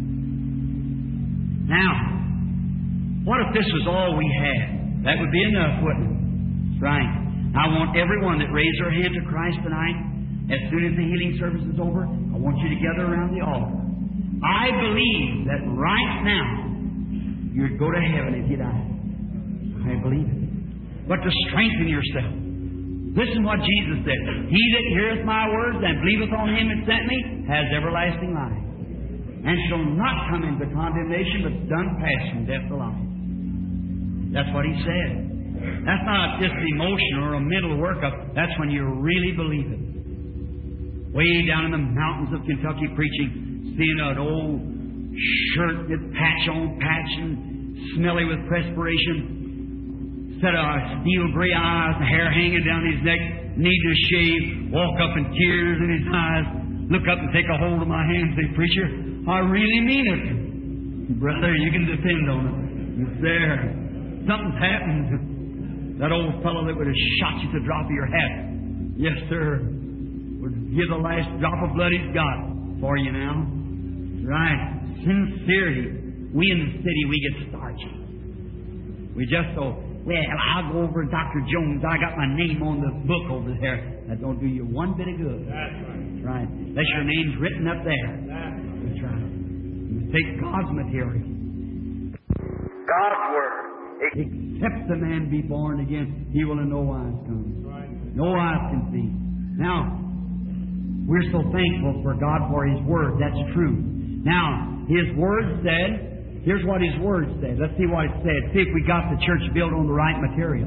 same. Now, what if this was all we had? That would be enough, wouldn't it? That's right. I want everyone that raised their hand to Christ tonight, as soon as the healing service is over, I want you to gather around the altar. I believe that right now you'd go to heaven if you died. I believe it. But to strengthen yourself, listen what Jesus said. He that heareth my words and believeth on Him that sent me has everlasting life, and shall not come into condemnation, but done past from death to life. That's what He said. That's not just an emotional or a mental workup. That's when you really believe it. Way down in the mountains of Kentucky preaching, seeing an old shirt with patch on patch and smelly with perspiration, set of steel gray eyes, and hair hanging down his neck, need to shave, walk up in tears in his eyes, look up and take a hold of my hand and say, "Preacher, I really mean it." Brother, you can depend on it. It's there. Something's happened. That old fellow that would have shot you at the drop of your hat, yes, sir, would give the last drop of blood he's got for you now. Right. Sincerity. We in the city, we get starchy. We just go, well, I'll go over to Doctor Jones. I got my name on the book over there. That don't do you one bit of good. That's right. That's right. Unless your name's written up there. That's right. You take God's material. God's Word. Except the man be born again, he will in no wise come. Right. No eyes can see. Now, we're so thankful for God for His Word. That's true. Now, His Word said, here's what His Word said. Let's see what it said. See if we got the church built on the right material.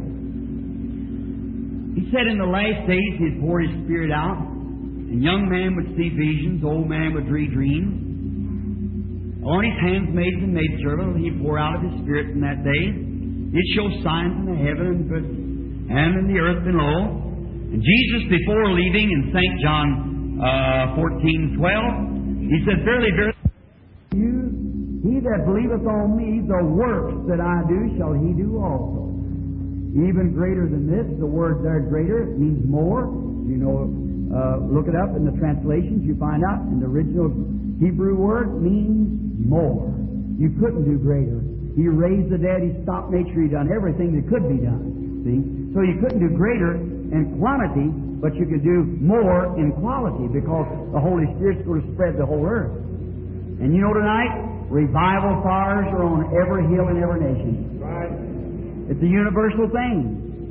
He said in the last days He'd pour His Spirit out, and young man would see visions, old man would dream dreams. On His hands, maids and maidservants, He'd pour out of His Spirit in that day. It shows signs in the heaven and in the earth below. And Jesus, before leaving in Saint John uh, fourteen twelve, He said, "Verily, verily, you, he that believeth on me, the works that I do shall he do also. Even greater than this." The word there, greater, means more. You know, uh, look it up in the translations, you find out. In the original Hebrew word, means more. You couldn't do greater. He raised the dead, He stopped nature, He done everything that could be done. See? So you couldn't do greater in quantity, but you could do more in quality, because the Holy Spirit's going to spread the whole earth. And you know tonight, revival fires are on every hill in every nation. Right. It's a universal thing.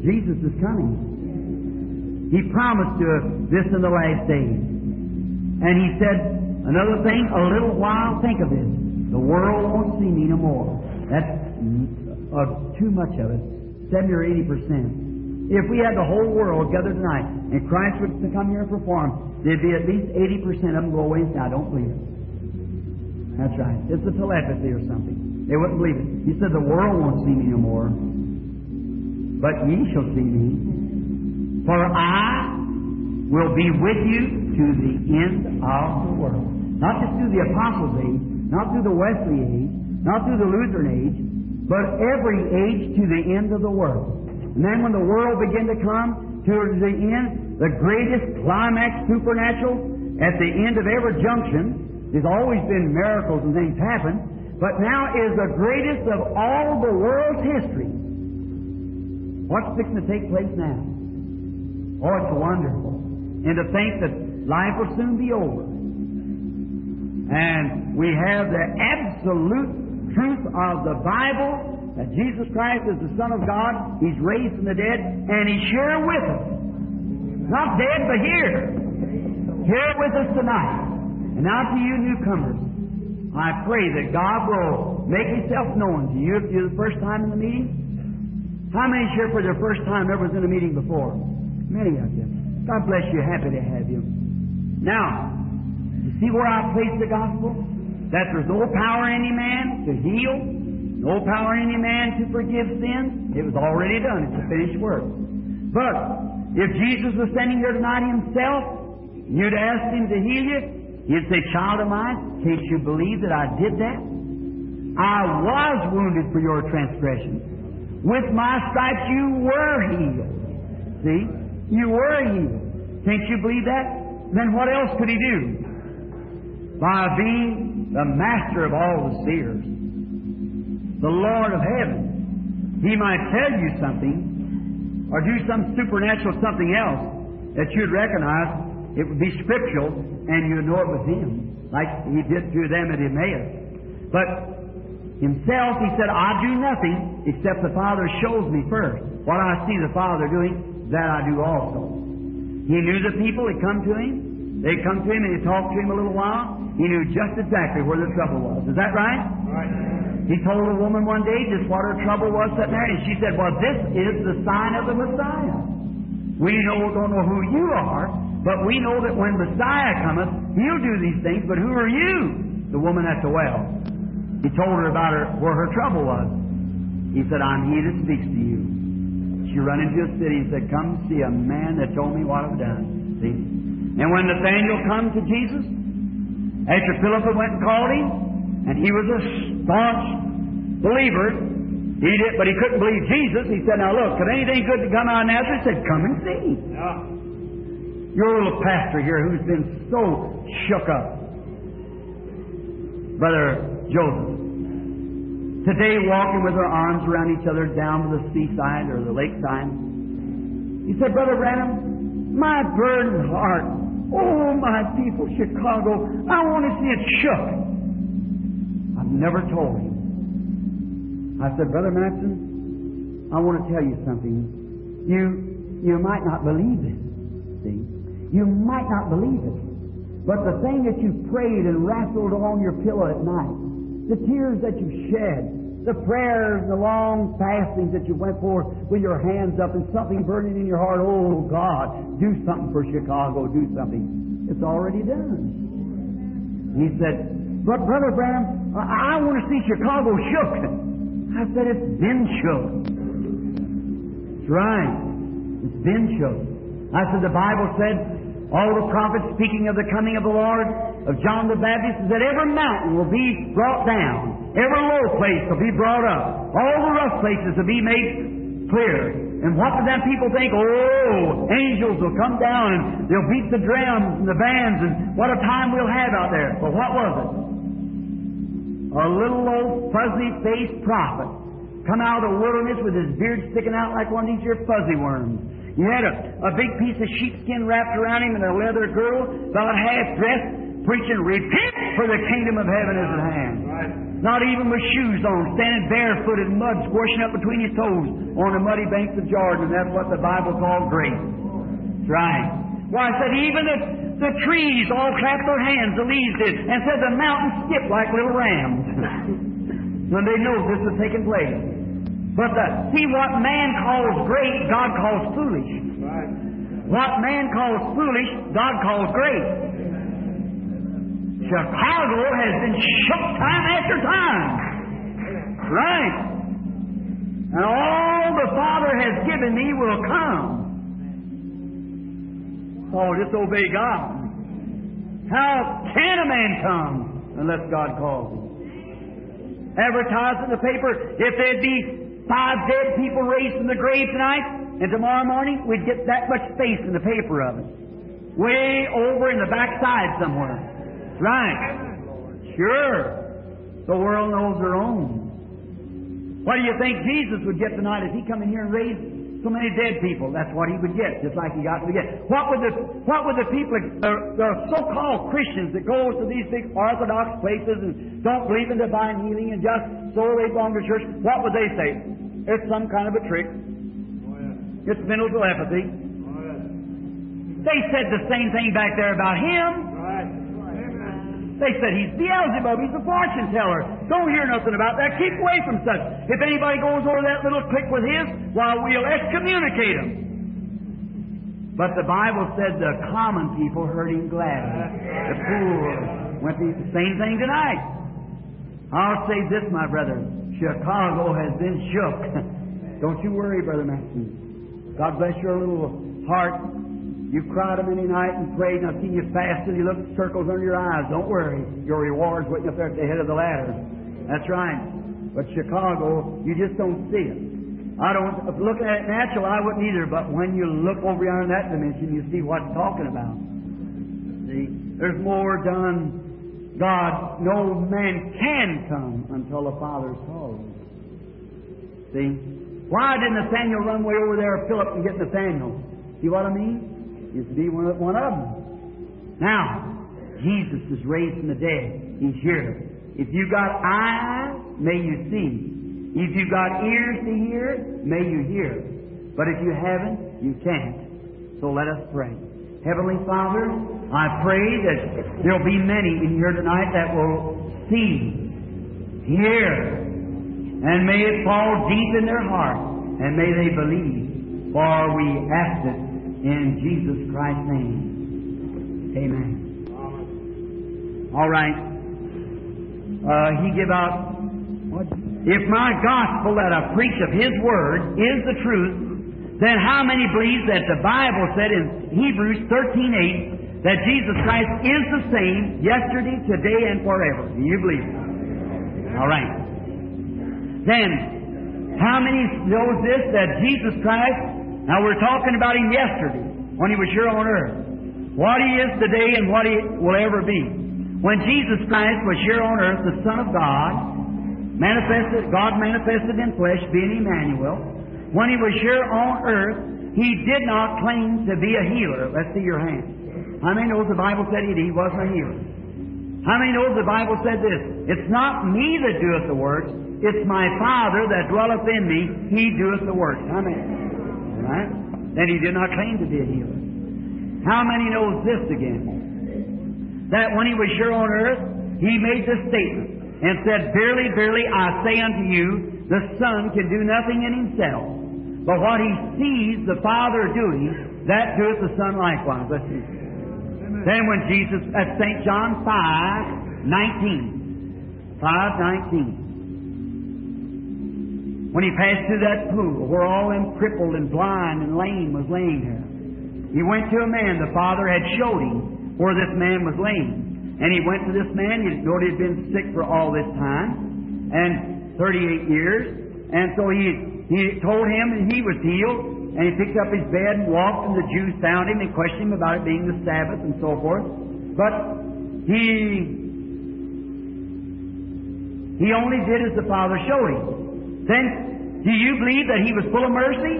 Jesus is coming. He promised to us this in the last days. And He said, another thing, a little while, think of this, the world won't see me no more. That's uh, too much of it, seventy or eighty percent. If we had the whole world gathered tonight and Christ was to come here and perform, there'd be at least eighty percent of them go away and say, I don't believe it. That's right. It's a telepathy or something. They wouldn't believe it. He said, the world won't see me no more, but ye shall see me. For I will be with you to the end of the world. Not just through the Apostles' age, not through the Wesley age, not through the Lutheran age, but every age to the end of the world. And then when the world began to come to the end, the greatest climax supernatural at the end of every junction, there's always been miracles and things happen, but now is the greatest of all the world's history. What's fixing to take place now? Oh, it's wonderful. And to think that life will soon be over. And we have the absolute truth of the Bible, that Jesus Christ is the Son of God, He's raised from the dead, and He's here with us. Not dead, but here. Here with us tonight. And now to you newcomers, I pray that God will make Himself known to you if you're the first time in the meeting. How many here for their first time ever was in a meeting before? Many of you. God bless you. Happy to have you. Now, you see where I place the gospel? That there's no power in any man to heal, no power in any man to forgive sins. It was already done. It's a finished work. But if Jesus was standing here tonight Himself, you'd ask Him to heal you, He'd say, child of mine, can't you believe that I did that? I was wounded for your transgressions. With my stripes you were healed. See? You were healed. Can't you believe that? Then what else could He do? By being the master of all the seers, the Lord of heaven, He might tell you something or do some supernatural something else that you'd recognize. It would be scriptural, and you'd know it was Him, like He did to them at Emmaus. But Himself, He said, I do nothing except the Father shows me first. What I see the Father doing, that I do also. He knew the people had come to Him. They'd come to Him and He'd talk to Him a little while. He knew just exactly where the trouble was. Is that right? Right. He told a woman one day just what her trouble was sitting there, and she said, well, this is the sign of the Messiah. We know, don't know who you are, but we know that when Messiah cometh, He'll do these things, but who are you? The woman at the well. He told her about her, where her trouble was. He said, I'm He that speaks to you. She run into a city and said, come see a man that told me what I've done. See? And when Nathanael come to Jesus, after Philip went and called him, and he was a staunch believer, he did, but he couldn't believe Jesus. He said, now look, could anything good come out of Nazareth? He said, come and see. Yeah. Your little pastor here who's been so shook up, Brother Joseph, today walking with our arms around each other down to the seaside or the lakeside. He said, Brother Branham, my burdened heart, oh, my people, Chicago, I want to see it shook. I've never told him. I said, Brother Maxson, I want to tell you something. You, you might not believe it. See? You might not believe it. But the thing that you prayed and wrestled on your pillow at night, the tears that you shed, the prayers, the long fastings that you went for with your hands up and something burning in your heart, oh God, do something for Chicago, do something. It's already done. He said, but Brother Branham, I, I want to see Chicago shook. I said, it's been shook. That's right. It's been shook. I said, the Bible said, all the prophets speaking of the coming of the Lord, of John the Baptist, that every mountain will be brought down. Every low place will be brought up. All the rough places will be made clear. And what do them people think? Oh, angels will come down and they'll beat the drums and the bands, and what a time we'll have out there. But what was it? A little old fuzzy-faced prophet come out of the wilderness with his beard sticking out like one of these here fuzzy worms. He had a, a big piece of sheepskin wrapped around him and a leather girdle, about half dressed, preaching, repent, for the kingdom of heaven is at hand. Right. not even with shoes on, standing barefooted in mud, squishing up between his toes on the muddy banks of Jordan. And that's what the Bible calls grace. That's right. Why, it said even the, the trees all clapped their hands, the leaves did, and said the mountains skipped like little rams when they know this is taking place. But the, see, what man calls great, God calls foolish. Right. What man calls foolish, God calls great. Chicago has been shook time after time. Right. And all the Father has given me will come. Oh, disobey God. How can a man come unless God calls him? Advertise in the paper, if there'd be five dead people raised from the grave tonight, and tomorrow morning we'd get that much space in the paper of it. Way over in the backside somewhere. Right. Sure. The world knows their own. What do you think Jesus would get tonight if he come in here and raised so many dead people? That's what he would get, just like he got to get. What would the what would the people, uh, the so-called Christians that go to these big Orthodox places and don't believe in divine healing and just so they belong to church, what would they say? It's some kind of a trick. Oh, yeah. It's mental telepathy. Oh, yeah. They said the same thing back there about him. Right. They said he's Beelzebub, he's a fortune teller. Don't hear nothing about that. Keep away from such. If anybody goes over that little clique with his, well, we'll excommunicate him. But the Bible said the common people heard him gladly. The poor went the same thing tonight. I'll say this, my brother. Chicago has been shook. Don't you worry, Brother Maxson. God bless your little heart. You've cried a many night and prayed, and I've seen you fast and you look at circles under your eyes. Don't worry. Your reward's waiting up there at the head of the ladder. That's right. But Chicago, you just don't see it. I don't, if looking at it natural, I wouldn't either, but when you look over yonder in that dimension, you see what it's talking about. See? There's more done. God, no man can come until the Father's called him. See? Why didn't Nathaniel run way over there, Philip, and get Nathaniel? See what I mean? Used to be one of, one of them. Now, Jesus is raised from the dead. He's here. If you got eyes, may you see. If you got ears to hear, may you hear. But if you haven't, you can't. So let us pray. Heavenly Father, I pray that there'll be many in here tonight that will see, hear, and may it fall deep in their heart, and may they believe. For we ask it in Jesus Christ's name. Amen. All right. Uh, he give out, what? If my gospel that I preach of His Word is the truth, then how many believe that the Bible said in Hebrews thirteen eight that Jesus Christ is the same yesterday, today, and forever? Do you believe it? All right. Then, how many knows this, that Jesus Christ, now we're talking about Him yesterday, when He was here on earth. What He is today and what He will ever be. When Jesus Christ was here on earth, the Son of God, manifested, God manifested in flesh, being Emmanuel, when He was here on earth, He did not claim to be a healer. Let's see your hand. How many knows the Bible said He wasn't a healer? How many knows the Bible said this? It's not me that doeth the works, it's my Father that dwelleth in me, He doeth the works. How many? All right? Then He did not claim to be a healer. How many knows this again? That when He was here on earth, He made this statement and said, Verily, verily, I say unto you, the Son can do nothing in Himself, but what He sees the Father doing, that doeth the Son likewise. Let's see. Amen. Then when Jesus, at Saint John five nineteen, five nineteen, when He passed through that pool where all them crippled and blind and lame was laying there, He went to a man the Father had showed Him where this man was laying. And He went to this man. You know he'd been sick for all this time, and thirty-eight years. And so He He told him that he was healed. And He picked up his bed and walked, and the Jews found Him and questioned Him about it being the Sabbath and so forth. But He He only did as the Father showed Him. Then, do you believe that He was full of mercy?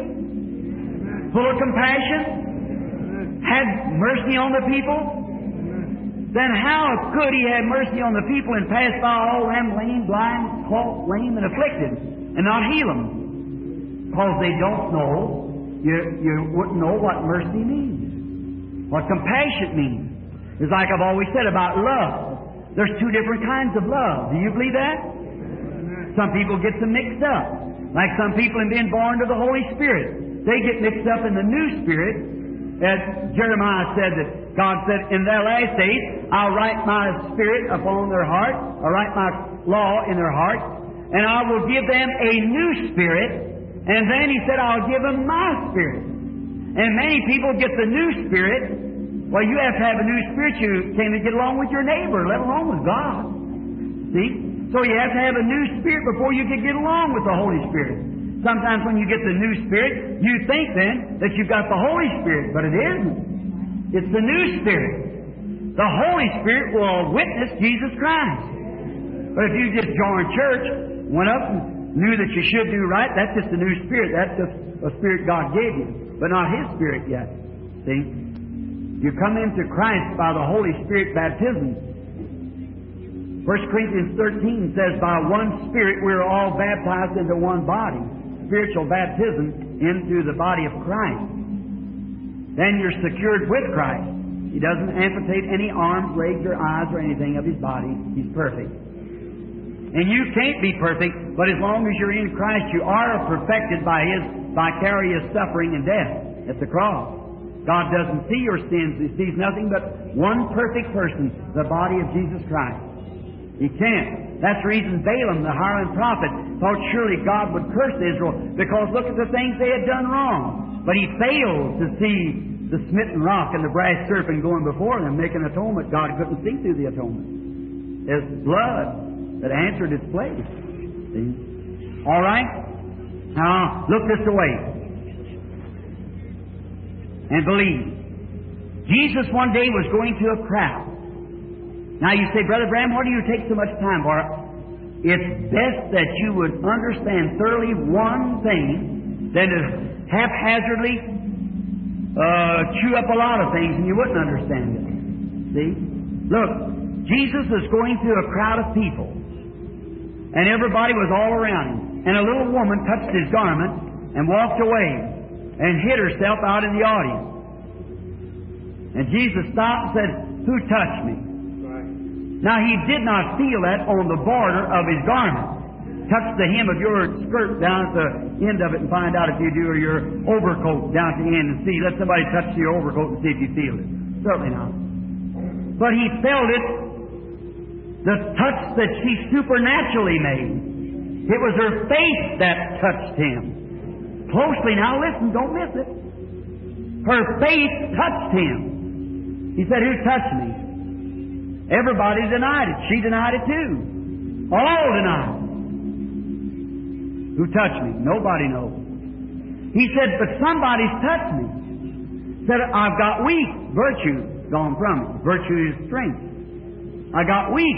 Full of compassion? Had mercy on the people? then how could He have mercy on the people and pass by all them lame, blind, halt, lame, and afflicted, and not heal them? Because they don't know. You, you wouldn't know what mercy means, what compassion means. It's like I've always said about love. There's two different kinds of love. Do you believe that? Some people get them mixed up. Like some people in being born to the Holy Spirit. They get mixed up in the new spirit. As Jeremiah said that God said, in their last days, I'll write my spirit upon their heart. I'll write my law in their heart. And I will give them a new spirit. And then He said, I'll give them my spirit. And many people get the new spirit. Well, you have to have a new spirit. You can't even get along with your neighbor, let alone with God. See? So you have to have a new spirit before you can get along with the Holy Spirit. Sometimes when you get the new spirit, you think then that you've got the Holy Spirit, but it isn't. It's the new spirit. The Holy Spirit will witness Jesus Christ. But if you just joined church, went up and knew that you should do right, that's just a new spirit. That's just a spirit God gave you, but not His Spirit yet. See? You come into Christ by the Holy Spirit baptism. First Corinthians thirteen says, by one Spirit we are all baptized into one body. Spiritual baptism into the body of Christ. Then you're secured with Christ. He doesn't amputate any arms, legs, or eyes, or anything of His body. He's perfect. And you can't be perfect, but as long as you're in Christ, you are perfected by His vicarious suffering and death at the cross. God doesn't see your sins. He sees nothing but one perfect person, the body of Jesus Christ. He can't. That's the reason Balaam, the hireling prophet, thought surely God would curse Israel, because look at the things they had done wrong. But he failed to see the smitten rock and the brass serpent going before them, making atonement. God couldn't see through the atonement. It's blood that answered its place. See? All right? Now, look this way. And believe. Jesus one day was going to a crowd. Now you say, Brother Branham, what do you take so much time for? It's best that you would understand thoroughly one thing than to haphazardly uh, chew up a lot of things and you wouldn't understand it. See? Look, Jesus was going through a crowd of people. And everybody was all around him. And a little woman touched His garment and walked away and hid herself out in the audience. And Jesus stopped and said, who touched me? Now, He did not feel that on the border of His garment. Touch the hem of your skirt down at the end of it and find out if you do, or your overcoat down at the end and see. Let somebody touch your overcoat and see if you feel it. Certainly not. But He felt it, the touch that she supernaturally made. It was her faith that touched Him. Closely now, listen, don't miss it. Her faith touched Him. He said, who touched me? Everybody denied it. She denied it too. All denied it. Who touched me? Nobody knows. He said, but somebody's touched me. Said, I've got weak. Virtue gone from it. Virtue is strength. I got weak.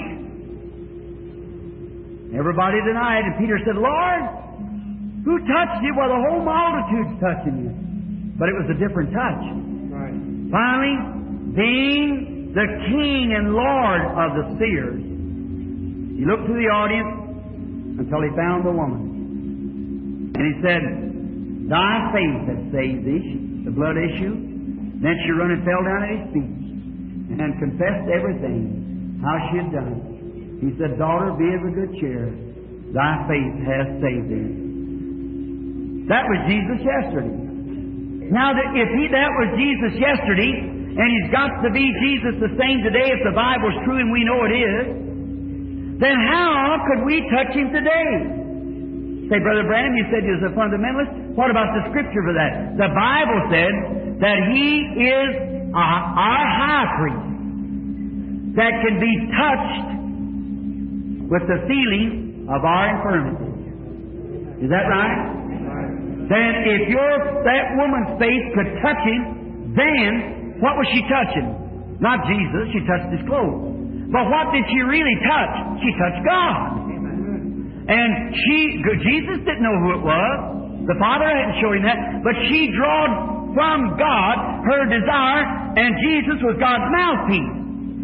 Everybody denied it. And Peter said, Lord, who touched you? Well, the whole multitude's touching you. But it was a different touch. Right. Finally, being the King and Lord of the seers, He looked through the audience until He found the woman. And He said, thy faith has saved thee, the blood issue. Then she run and fell down at His feet and confessed everything, how she had done it. He said, daughter, be of a good cheer. Thy faith has saved thee. That was Jesus yesterday. Now, that if he, that was Jesus yesterday, and He's got to be Jesus the same today if the Bible's true, and we know it is, then how could we touch Him today? Say, Brother Branham, you said you was a fundamentalist. What about the Scripture for that? The Bible said that He is our, our high priest that can be touched with the feeling of our infirmities. Is that right? Then if your, that woman's faith could touch Him, then what was she touching? Not Jesus, she touched His clothes. But what did she really touch? She touched God. Amen. And she, Jesus didn't know who it was. The Father hadn't shown Him that. But she drawed from God her desire, and Jesus was God's mouthpiece.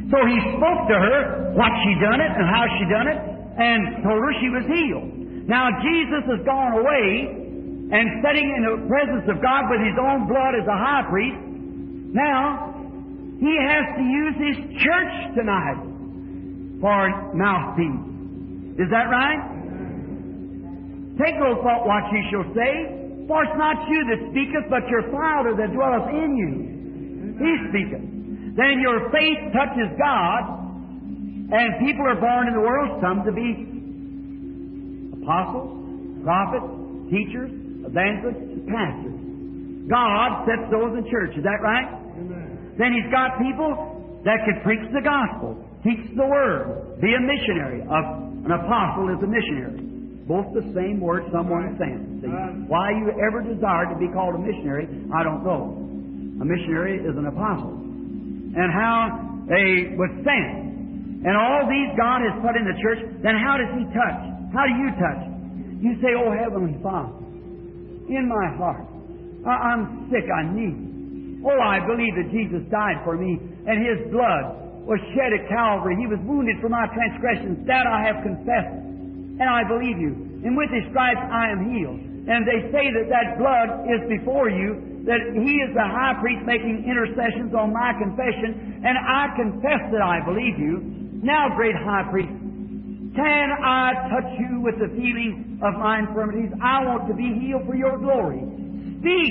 So he spoke to her what she done it and how she done it and told her she was healed. Now Jesus has gone away and sitting in the presence of God with His own blood as a high priest. Now, He has to use His church tonight for mouthpiece. Is that right? Take no thought what ye shall say, for it's not you that speaketh, but your Father that dwelleth in you. He speaketh. Then your faith touches God, and people are born in the world, some to be apostles, prophets, teachers, evangelists, and pastors. God sets those in church. Is that right? Amen. Then He's got people that can preach the gospel, teach the Word, be a missionary. An apostle is a missionary. Both the same word someone sent. See? Why you ever desired to be called a missionary, I don't know. A missionary is an apostle. And how they was sent. And all these God has put in the church, then how does He touch? How do you touch? You say, oh, Heavenly Father, in my heart, I- I'm sick, I need. Oh, I believe that Jesus died for me, and His blood was shed at Calvary. He was wounded for my transgressions. That I have confessed. And I believe you. And with His stripes I am healed. And they say that that blood is before you, that He is the high priest making intercessions on my confession, and I confess that I believe you. Now, great high priest, can I touch you with the feeling of my infirmities? I want to be healed for your glory. Speak!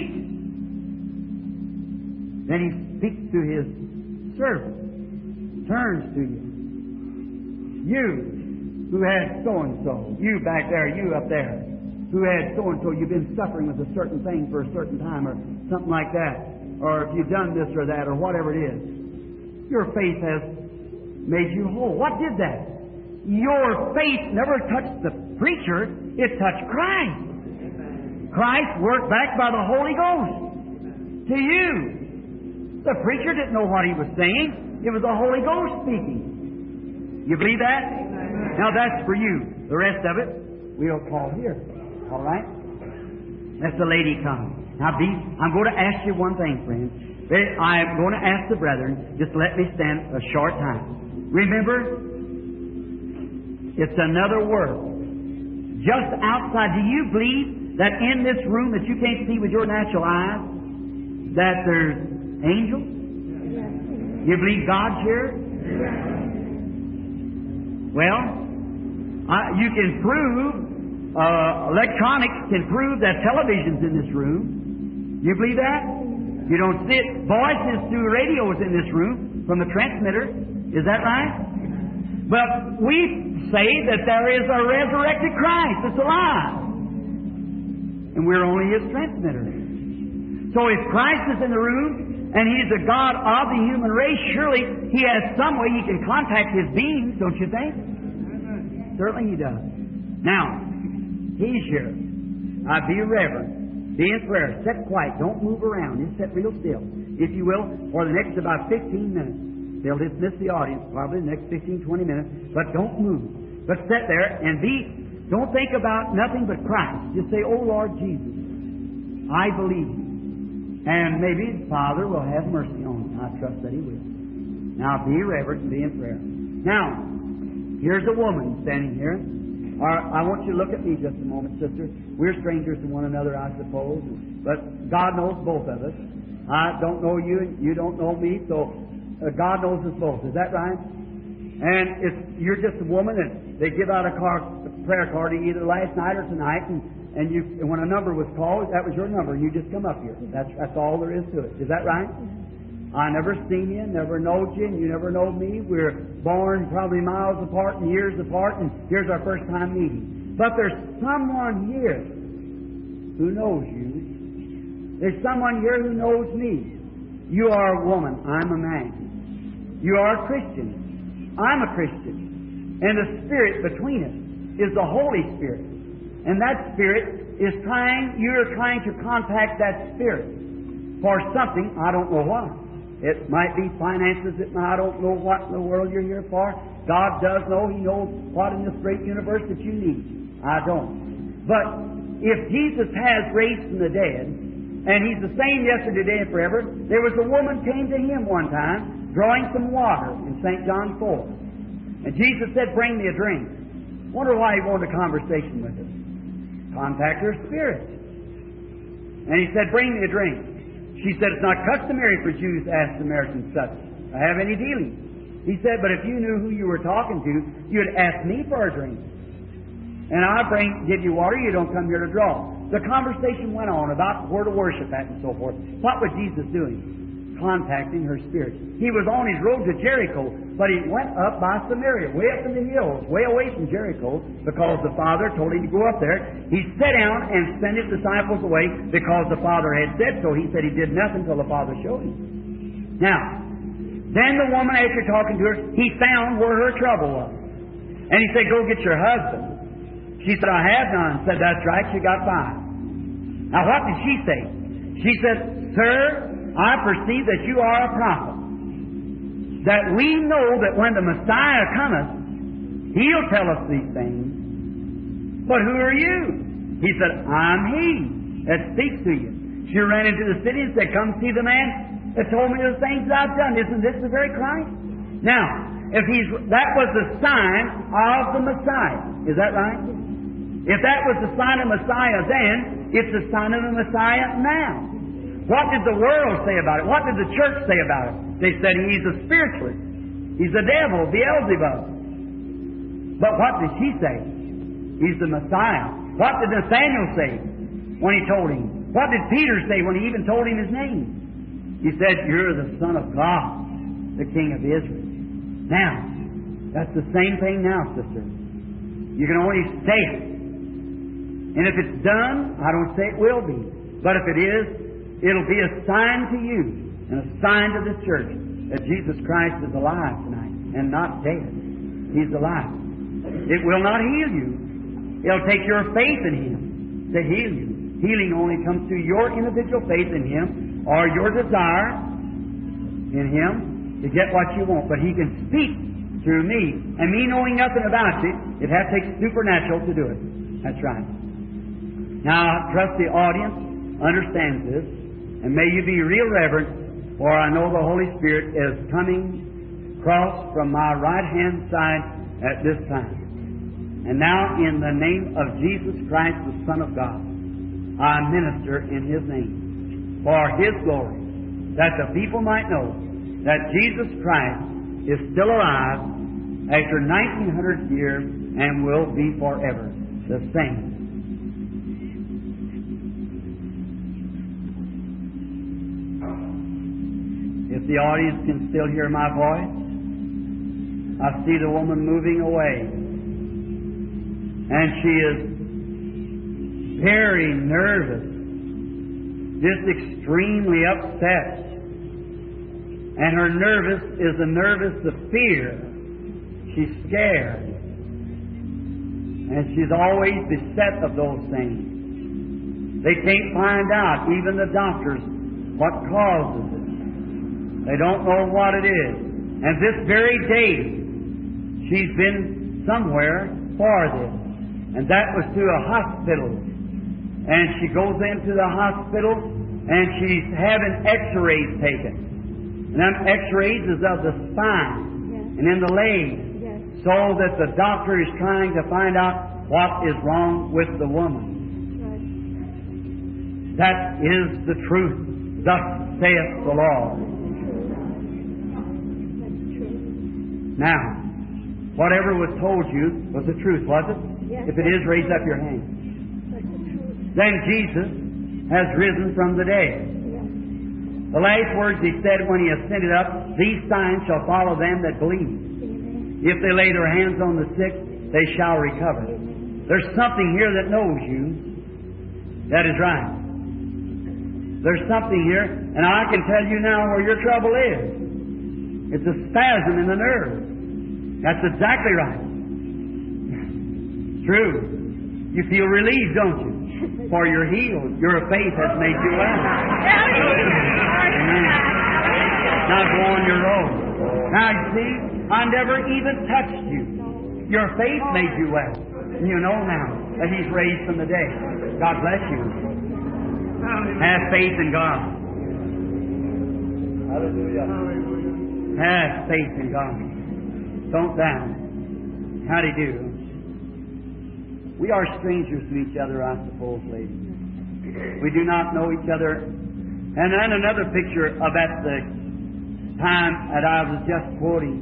Then He speaks to His servant, turns to you. You, who had so-and-so, you back there, you up there, who had so-and-so, you've been suffering with a certain thing for a certain time or something like that, or if you've done this or that or whatever it is. Your faith has made you whole. What did that? Your faith never touched the preacher, it touched Christ. Christ worked back by the Holy Ghost to you. The preacher didn't know what he was saying. It was the Holy Ghost speaking. You believe that? Now that's for you. The rest of it, we'll call here. All right? That's the lady come. Now, be, I'm going to ask you one thing, friends. I'm going to ask the brethren, just let me stand a short time. Remember, it's another world. Just outside, do you believe that in this room that you can't see with your natural eyes, that there's angels? You believe God's here? Well, uh, you can prove, uh, electronics can prove that television's in this room. You believe that? You don't see it. Voices through the radio is in this room from the transmitter. Is that right? But we say that there is a resurrected Christ that's alive. And we're only His transmitter. So if Christ is in the room and He's the God of the human race, surely He has some way He can contact His beings, don't you think? Certainly He does. Now, He's here. Now, be reverent. Be in prayer. Sit quiet. Don't move around. Just sit real still, if you will, for the next about fifteen minutes. They'll dismiss the audience probably the next fifteen, twenty minutes, but don't move. But sit there and be, don't think about nothing but Christ. Just say, oh Lord Jesus, I believe you. And maybe the Father will have mercy on you. I trust that He will. Now be reverent and be in prayer. Now, here's a woman standing here. I want you to look at me just a moment, sister. We're strangers to one another, I suppose, but God knows both of us. I don't know you, and you don't know me, so uh, God knows us both. Is that right? And it's, you're just a woman, and they give out a, car, a prayer card either last night or tonight, and, and you, and when a number was called, that was your number, and you just come up here. That's, that's all there is to it. Is that right? I never seen you, never knowed you, and you never knowed me. We're born probably miles apart and years apart, and here's our first time meeting. But there's someone here who knows you. There's someone here who knows me. You are a woman. I'm a man. You are a Christian. I'm a Christian. And the Spirit between us is the Holy Spirit. And that Spirit is trying, you're trying to contact that Spirit for something, I don't know what. It might be finances. It might, I don't know what in the world you're here for. God does know. He knows what in this great universe that you need. I don't. But if Jesus has raised from the dead, and He's the same yesterday, today, and forever, there was a woman came to Him one time, drawing some water in Saint John four. And Jesus said, bring me a drink. Wonder why he wanted a conversation with her. Contact her spirit. And he said, bring me a drink. She said, it's not customary for Jews to ask Samaritans such. I have any dealings. He said, but if you knew who you were talking to, you'd ask me for a drink. And I bring, give you water, you don't come here to draw. The conversation went on about where to worship at and so forth. What was Jesus doing? Contacting her spirit. He was on his road to Jericho, but he went up by Samaria, way up in the hills, way away from Jericho, because the Father told him to go up there. He sat down and sent his disciples away because the Father had said so. He said he did nothing until the Father showed him. Now, then the woman, after talking to her, he found where her trouble was. And he said, go get your husband. She said, I have none. Said, that's right, she got five. Now what did she say? She said, Sir, I perceive that you are a prophet. That we know that when the Messiah cometh, He'll tell us these things. But who are you? He said, I'm He that speaks to you. She ran into the city and said, come see the man that told me the things that I've done. Isn't this the very Christ? Now, if he's that was the sign of the Messiah. Is that right? If that was the sign of Messiah then, it's the sign of the Messiah now. What did the world say about it? What did the church say about it? They said he's a spiritualist. He's the devil, Beelzebub. But what did she say? He's the Messiah. What did Nathaniel say when he told him? What did Peter say when he even told him his name? He said, you're the Son of God, the King of Israel. Now, that's the same thing now, sister. You can only say it. And if it's done, I don't say it will be. But if it is, it'll be a sign to you and a sign to the church that Jesus Christ is alive tonight and not dead. He's alive. It will not heal you. It'll take your faith in Him to heal you. Healing only comes through your individual faith in Him or your desire in Him to get what you want. But He can speak through me. And me knowing nothing about it, it has to take supernatural to do it. That's right. Now, I trust the audience understands this. And may you be real reverent, for I know the Holy Spirit is coming across from my right-hand side at this time. And now, in the name of Jesus Christ, the Son of God, I minister in His name for His glory, that the people might know that Jesus Christ is still alive after nineteen hundred years and will be forever the same. If the audience can still hear my voice, I see the woman moving away. And she is very nervous, just extremely upset. And her nervous is a nervous of fear. She's scared. And she's always beset of those things. They can't find out, even the doctors, what causes it. They don't know what it is. And this very day, she's been somewhere for this. And that was to a hospital. And she goes into the hospital and she's having x-rays taken. And them x-rays is of the spine yes. and in the legs. Yes. So that the doctor is trying to find out what is wrong with the woman. Right. That is the truth. Thus saith the Lord. Now, whatever was told you was the truth, was it? Yes. If it is, raise up your hand. Then Jesus has risen from the dead. Yes. The last words He said when He ascended up, these signs shall follow them that believe. Amen. If they lay their hands on the sick, they shall recover. There's something here that knows you. That is right. There's something here, and I can tell you now where your trouble is. It's a spasm in the nerve. That's exactly right. True. You feel relieved, don't you? For you're healed. Your faith has made you well. Amen. Now go on your road. Now you see, I never even touched you. Your faith made you well. And you know now that He's raised from the dead. God bless you. Have faith in God. Hallelujah. Have faith in God. Don't doubt. Howdy do. We are strangers to each other, I suppose, ladies. We do not know each other. And then another picture of at the time that I was just quoting.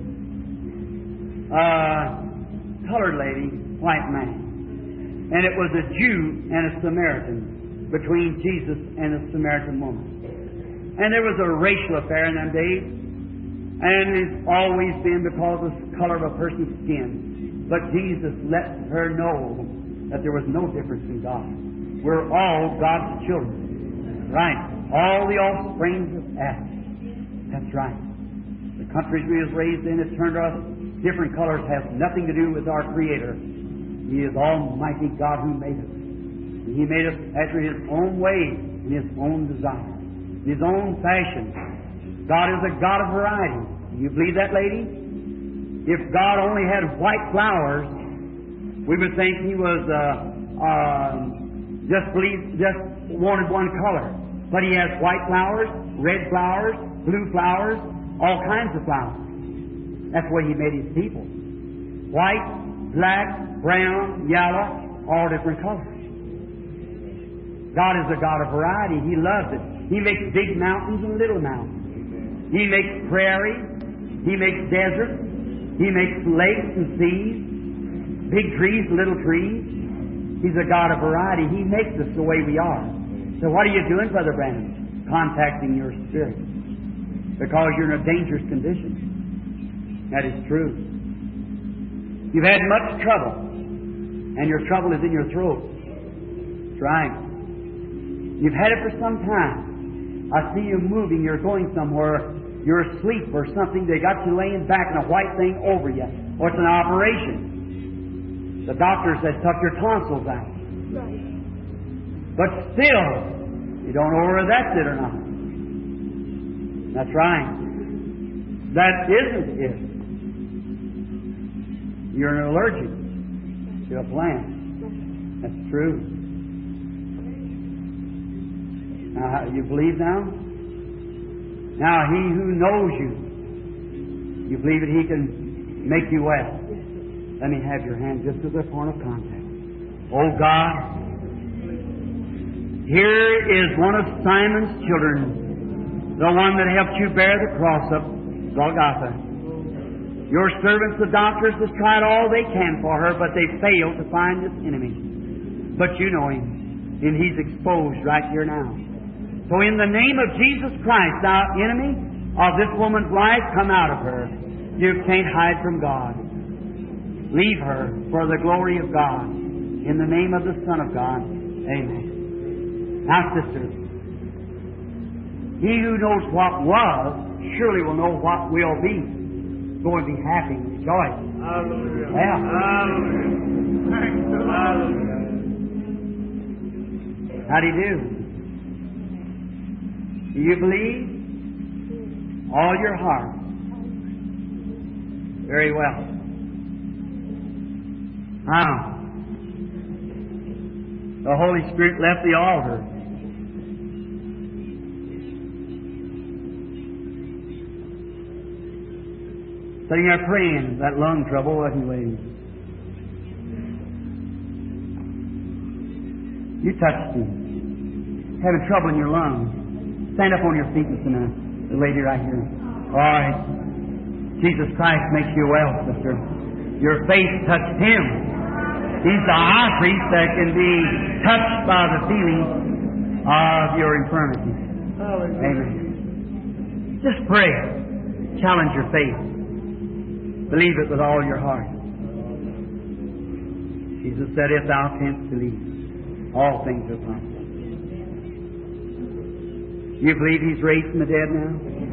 Uh, colored lady, white man. And it was a Jew and a Samaritan between Jesus and a Samaritan woman. And there was a racial affair in them days. And it's always been because of the color of a person's skin. But Jesus let her know that there was no difference in God. We're all God's children. Right. All the offsprings of Adam. That's right. The countries we was raised in, it turned us different colors, has nothing to do with our Creator. He is Almighty God who made us. And He made us after His own way, in His own desire, in His own fashion. God is a God of variety. Do you believe that, lady? If God only had white flowers, we would think He was uh, uh, just believe, just wanted one color. But He has white flowers, red flowers, blue flowers, all kinds of flowers. That's the way He made His people. White, black, brown, yellow, all different colors. God is a God of variety. He loves it. He makes big mountains and little mountains. He makes prairies. He makes deserts. He makes lakes and seas. Big trees, little trees. He's a God of variety. He makes us the way we are. So what are you doing, Brother Branham? Contacting your spirit. Because you're in a dangerous condition. That is true. You've had much trouble. And your trouble is in your throat. That's right. You've had it for some time. I see you moving. You're going somewhere. You're asleep or something. They got you laying back and a white thing over you. Or it's an operation. The doctor said, took your tonsils out. Right. But still, you don't know whether that's it or not. That's right. That isn't it. You're an allergic to a plant. That's true. Now, you believe now? Now, He who knows you, you believe that He can make you well. Let me have your hand just as a point of contact. Oh God, here is one of Simon's children, the one that helped you bear the cross up Golgotha. Your servants, the doctors, have tried all they can for her, but they failed to find this enemy. But you know him, and he's exposed right here now. So in the name of Jesus Christ, thou enemy of this woman's life, come out of her. You can't hide from God. Leave her for the glory of God. In the name of the Son of God. Amen. Now, sisters, he who knows what was surely will know what will be. Go and be happy and rejoice. Hallelujah. Yeah. Hallelujah. Hallelujah. How do you do? Do you believe? All your heart. Very well. Now, the Holy Spirit left the altar. Sitting there praying, that lung trouble, wasn't he? You touched him. Having trouble in your lungs. Stand up on your feet just a minute. The lady right here. All right. Jesus Christ makes you well, sister. Your faith touched Him. He's the high priest that can be touched by the feeling of your infirmity. Amen. Just pray. Challenge your faith. Believe it with all your heart. Jesus said, if thou canst believe, all things are possible. You believe He's raised from the dead now?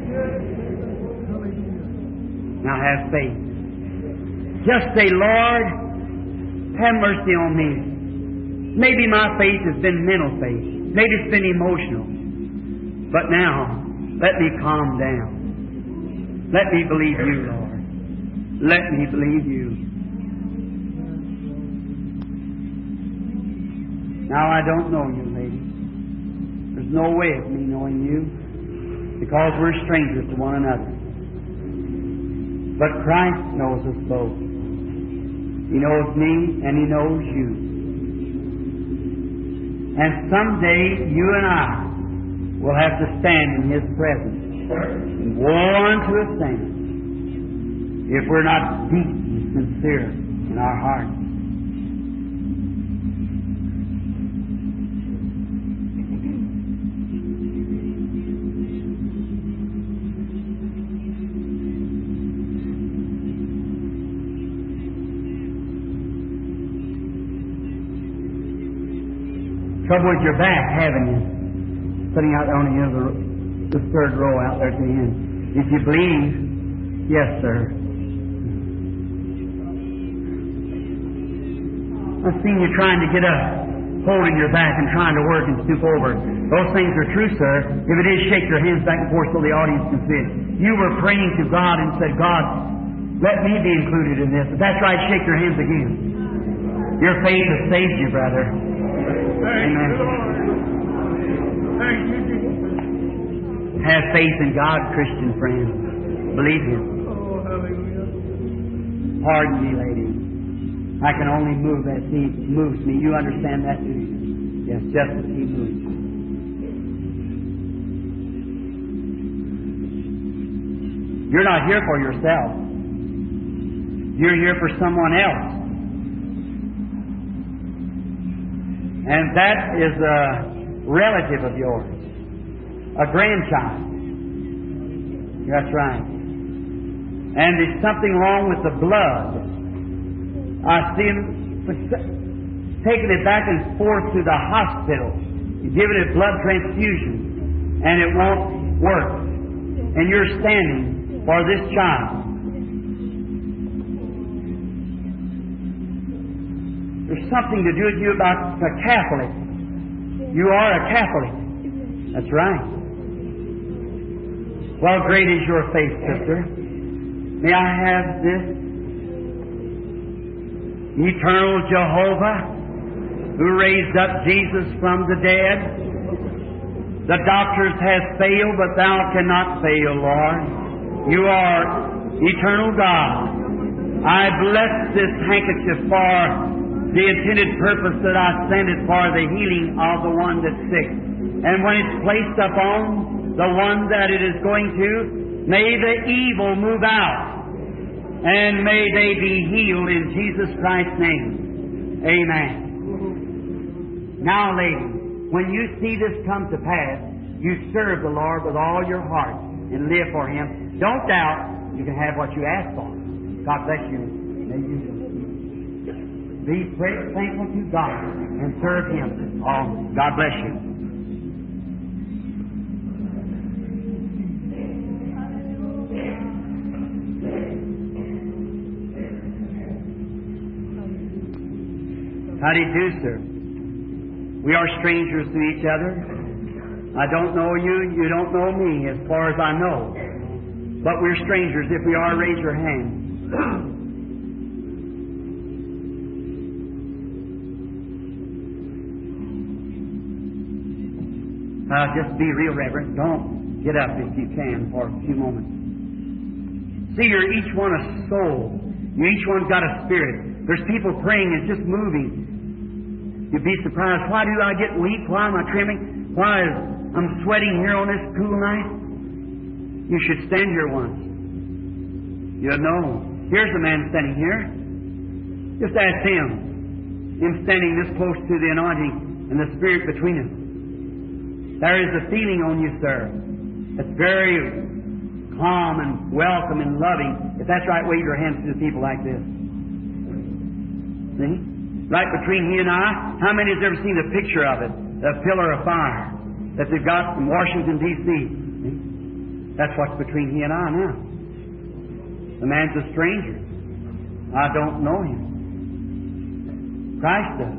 Now have faith. Just say, Lord, have mercy on me. Maybe my faith has been mental faith. Maybe it's been emotional. But now, let me calm down. Let me believe You, Lord. Let me believe You. Now I don't know you, lady. There's no way of me knowing you because we're strangers to one another. But Christ knows us both. He knows me and He knows you. And someday you and I will have to stand in His presence. And woe unto us then if we're not deep and sincere in our hearts. Trouble with your back, haven't you? Sitting out there on the end of the, the third row out there at the end. If you believe, yes, sir. I've seen you trying to get up, holding your back and trying to work and stoop over. Those things are true, sir. If it is, shake your hands back and forth so the audience can see it. You were praying to God and said, God, let me be included in this. If that's right, shake your hands again. Your faith has saved you, brother. Thank Amen. you, Lord. Thank you, Jesus. Have faith in God, Christian friend. Believe Him. Oh, hallelujah. Pardon me, lady. I can only move as He moves me. You understand that, do you? Yes, just as He moves you. You're not here for yourself. You're here for someone else. And that is a relative of yours. A grandchild. That's right. And there's something wrong with the blood. I see him taking it back and forth to the hospital, giving it blood transfusion, and it won't work. And you're standing for this child. There's something to do with you about a Catholic. You are a Catholic. That's right. Well, great is your faith, sister. May I have this? Eternal Jehovah, who raised up Jesus from the dead. The doctors have failed, but Thou cannot fail, Lord. You are eternal God. I bless this handkerchief for the intended purpose that I send it for the healing of the one that's sick. And when it's placed upon the one that it is going to, may the evil move out. And may they be healed in Jesus Christ's name. Amen. Now, ladies, when you see this come to pass, you serve the Lord with all your heart and live for Him. Don't doubt you can have what you ask for. God bless you. May you be thankful to God and serve Him. Oh, God bless you. How do you do, sir? We are strangers to each other. I don't know you, you don't know me, as far as I know. But we're strangers. If we are, raise your hand. Uh, just be real reverent. Don't get up if you can for a few moments. See, you're each one a soul. You each one's got a spirit. There's people praying and just moving. You'd be surprised. Why do I get weak? Why am I trembling? Why is I'm sweating here on this cool night? You should stand here once. You'll know. Here's a man standing here. Just ask him. Him standing this close to the anointing and the Spirit between us. There is a feeling on you, sir. It's very calm and welcome and loving. If that's right, wave your hands to the people like this. See? Right between he and I. How many has ever seen a picture of it? A pillar of fire that they've got in Washington, D C See? That's what's between he and I now. The man's a stranger. I don't know him. Christ does.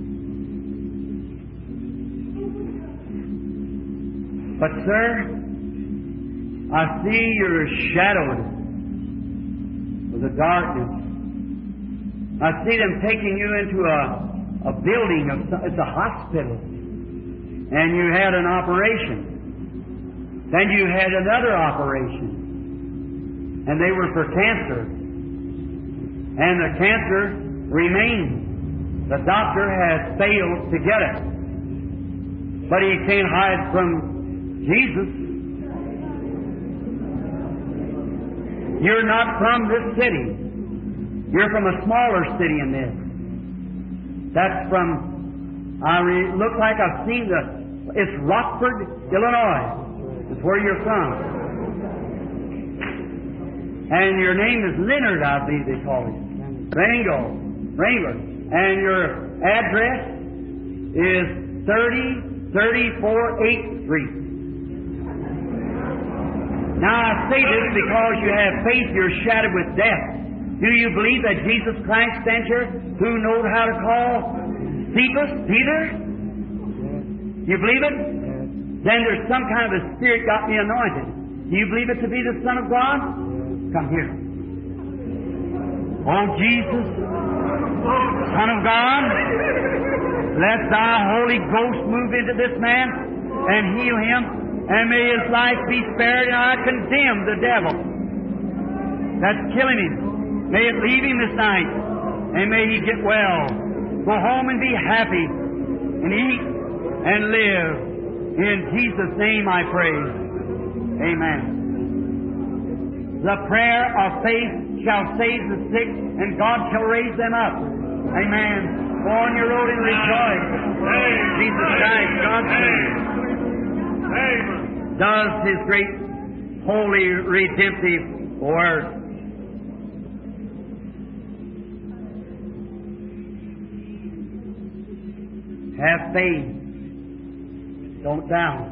But, sir, I see you're shadowed with the darkness. I see them taking you into a, a building, of some, it's a hospital, and you had an operation. Then you had another operation. and they were for cancer. And the cancer remains. The doctor has failed to get it. But he can't hide from Jesus. You're not from this city. You're from a smaller city in this. That's from, I re, look like I've seen the, it's Rockford, Illinois. That's where you're from. And your name is Leonard, I believe they call it. Rango, Wrangler. And your address is thirty thirty-four eighth Street. Now I say this because you have faith, you're shadowed with death. Do you believe that Jesus Christ sent you who knows how to call Cephas, Peter? You believe it? Then there's some kind of a spirit got me anointed. Do you believe it to be the Son of God? Come here. Oh Jesus, Son of God, let Thy Holy Ghost move into this man and heal him, and may his life be spared, and I condemn the devil that's killing him. May it leave him this night, and may he get well. Go home and be happy, and eat and live. In Jesus' name I pray. Amen. The prayer of faith shall save the sick, and God shall raise them up. Amen. Go on your road and rejoice. Jesus Christ, God's name, does His great, holy, redemptive work. Have faith. Don't doubt.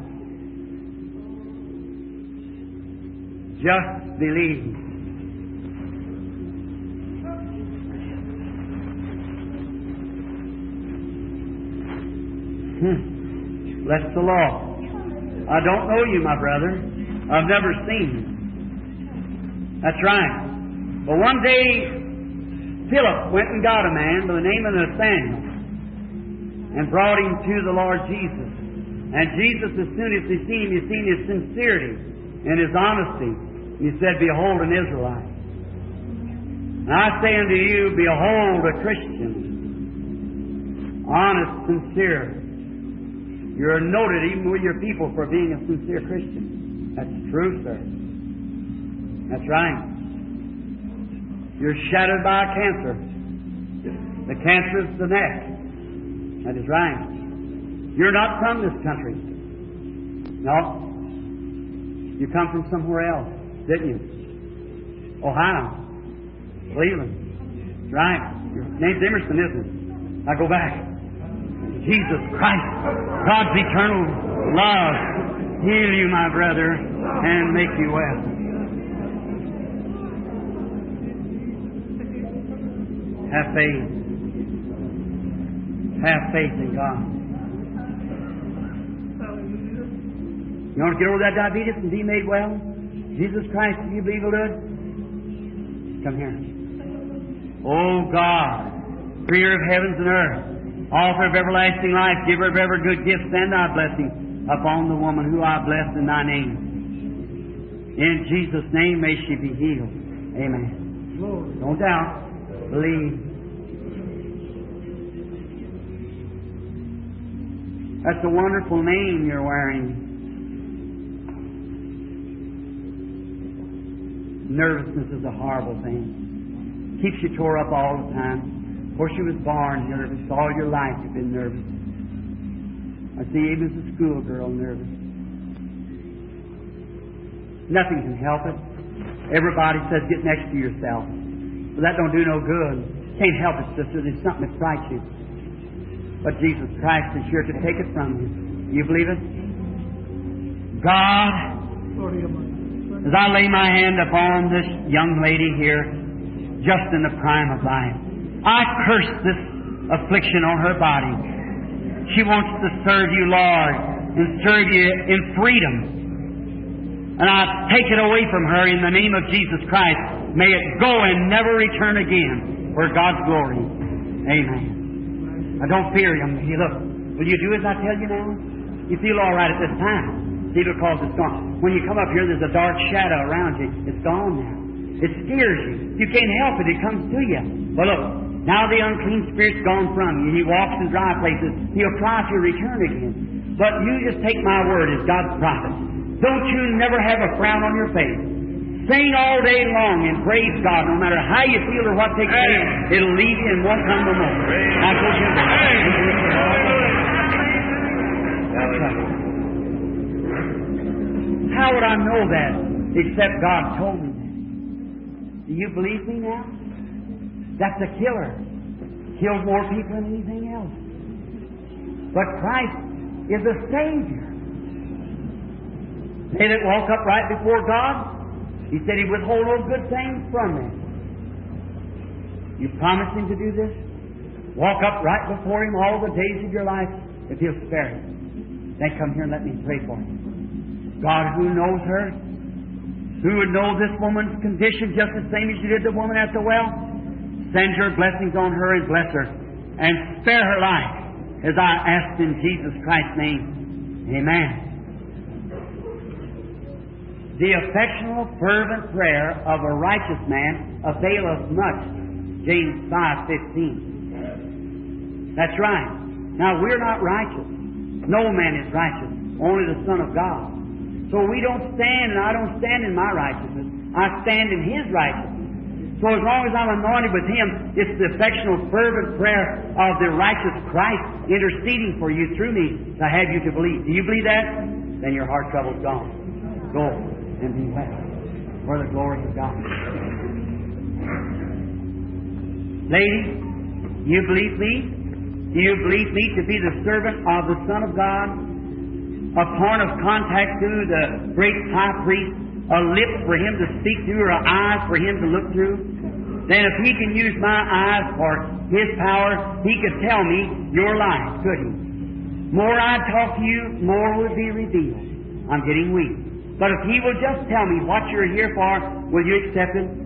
Just believe. Hmm. Bless the Lord. I don't know you, my brother. I've never seen you. That's right. But one day, Philip went and got a man by the name of Nathanael and brought him to the Lord Jesus. And Jesus, as soon as he seen him, he seen his sincerity and his honesty. He said, "Behold an Israelite." And I say unto you, behold a Christian. Honest, sincere. You're noted even with your people for being a sincere Christian. That's true, sir. That's right. You're shadowed by a cancer. The cancer is the neck. That is right. You're not from this country. No. You come from somewhere else, didn't you? Ohio. Cleveland. That's right. Your name's Emerson, isn't it? Now go back. Jesus Christ, God's eternal love, heal you, my brother, and make you well. Have faith. Have faith in God. You want to get over that diabetes and be made well? Jesus Christ, do you believe will do it? Come here. Oh God, Creator of heavens and earth, Author of everlasting life, Giver of every good gift, send Thy blessing upon the woman who I bless in Thy name. In Jesus' name may she be healed. Amen. Lord. Don't doubt. Believe. That's a wonderful name you're wearing. Nervousness is a horrible thing. Keeps you tore up all the time. Of course, you was born nervous. All your life you've been nervous. I see even as a schoolgirl nervous. Nothing can help it. Everybody says get next to yourself. But that don't do no good. Can't help it, sister. There's something that frights you. But Jesus Christ is sure to take it from you. You believe it? God, as I lay my hand upon this young lady here, just in the prime of life, I curse this affliction on her body. She wants to serve you, Lord, and serve you in freedom. And I take it away from her in the name of Jesus Christ. May it go and never return again for God's glory. Amen. Now don't fear Him. You look, will you do as I tell you now? You feel all right at this time. See, because it's gone. When you come up here, there's a dark shadow around you. It's gone now. It scares you. You can't help it. It comes to you. Well, look, now the unclean spirit's gone from you. He walks in dry places. He'll try to return again. But you just take my word as God's prophet. Don't you never have a frown on your face. Sing all day long and praise God. No matter how you feel or what takes place, it'll leave you and won't come no more. Now go to the That's right. How would I know that except God told me that? Do you believe me now? That's a killer. Kills more people than anything else. But Christ is a Savior. They that walk upright before God, He said He withhold no good things from them. You promise Him to do this? Walk upright before Him all the days of your life if He'll spare you. Then come here and let me pray for you. God who knows her, who would know this woman's condition just the same as you did the woman at the well, send your blessings on her and bless her and spare her life as I ask in Jesus Christ's name. Amen. The effectual, fervent prayer of a righteous man availeth much. James five fifteen. That's right. Now, we're not righteous. No man is righteous. Only the Son of God. So we don't stand, and I don't stand in my righteousness. I stand in His righteousness. So as long as I'm anointed with Him, it's the affectional, fervent prayer of the righteous Christ interceding for you through me to have you to believe. Do you believe that? Then your heart trouble's gone. Go and be well for the glory of God. Ladies, you believe me? Do you believe me to be the servant of the Son of God? A point of contact through the great high priest, a lip for Him to speak through, or eyes for Him to look through? Then if He can use my eyes for His power, He could tell me your life, could He? More I talk to you, more will be revealed. I'm getting weak. But if He will just tell me what you're here for, will you accept it?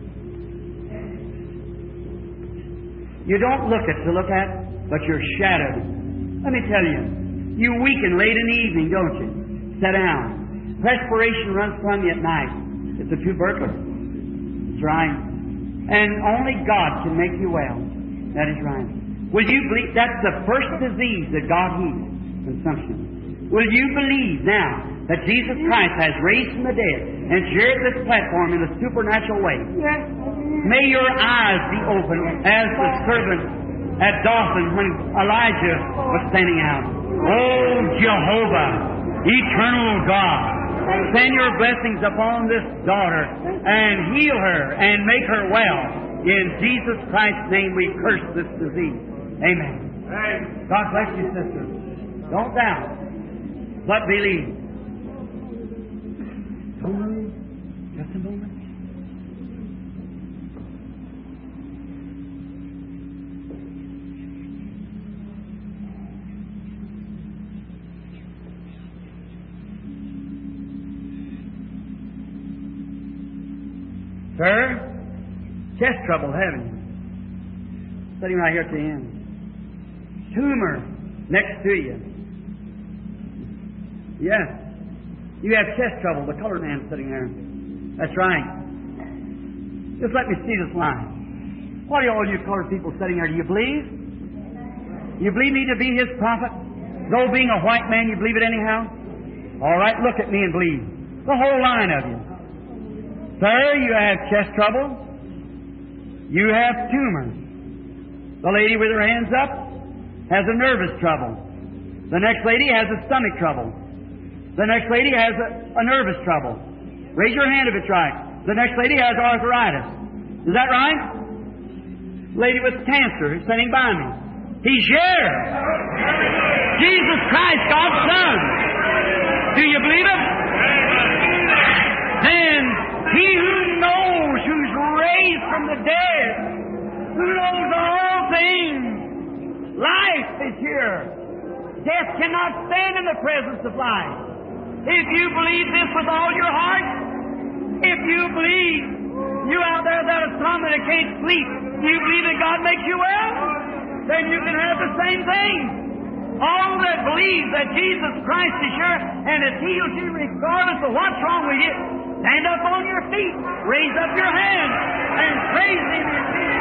You don't look at to look at, but you're shadowed. Let me tell you, you weaken late in the evening, don't you? Sit down. Perspiration runs from you at night. It's a tubercular. That's right. And only God can make you well. That is right. Will you believe that's the first disease that God heals? Consumption. Will you believe now that Jesus Christ has raised from the dead and shared this platform in a supernatural way? Yes. May your eyes be open as the servant at Dothan when Elijah was standing out. Oh, Jehovah, eternal God, send your blessings upon this daughter and heal her and make her well. In Jesus Christ's name we curse this disease. Amen. Amen. God bless you, sister. Don't doubt, but believe. Just a moment. Sir, chest trouble, haven't you? Sitting right here at the end. Tumor next to you. Yes. You have chest trouble, the colored man sitting there. That's right. Just let me see this line. What are all you colored people sitting there? Do you believe? You believe me to be His prophet? Though being a white man, you believe it anyhow? All right, look at me and believe. The whole line of you. Sir, you have chest trouble. You have tumors. The lady with her hands up has a nervous trouble. The next lady has a stomach trouble. The next lady has a, a nervous trouble. Raise your hand if it's right. The next lady has arthritis. Is that right? Lady with cancer who's sitting by me. He's here. Jesus Christ, God's Son. Do you believe it? Then He who knows, who's raised from the dead, who knows all things, life is here. Death cannot stand in the presence of life. If you believe this with all your heart, if you believe, you out there that are some that can't sleep, you believe that God makes you well, then you can have the same thing. All that believe that Jesus Christ is here and has healed you regardless of what's wrong with you, Stand up on your feet. Raise up your hands and praise Him.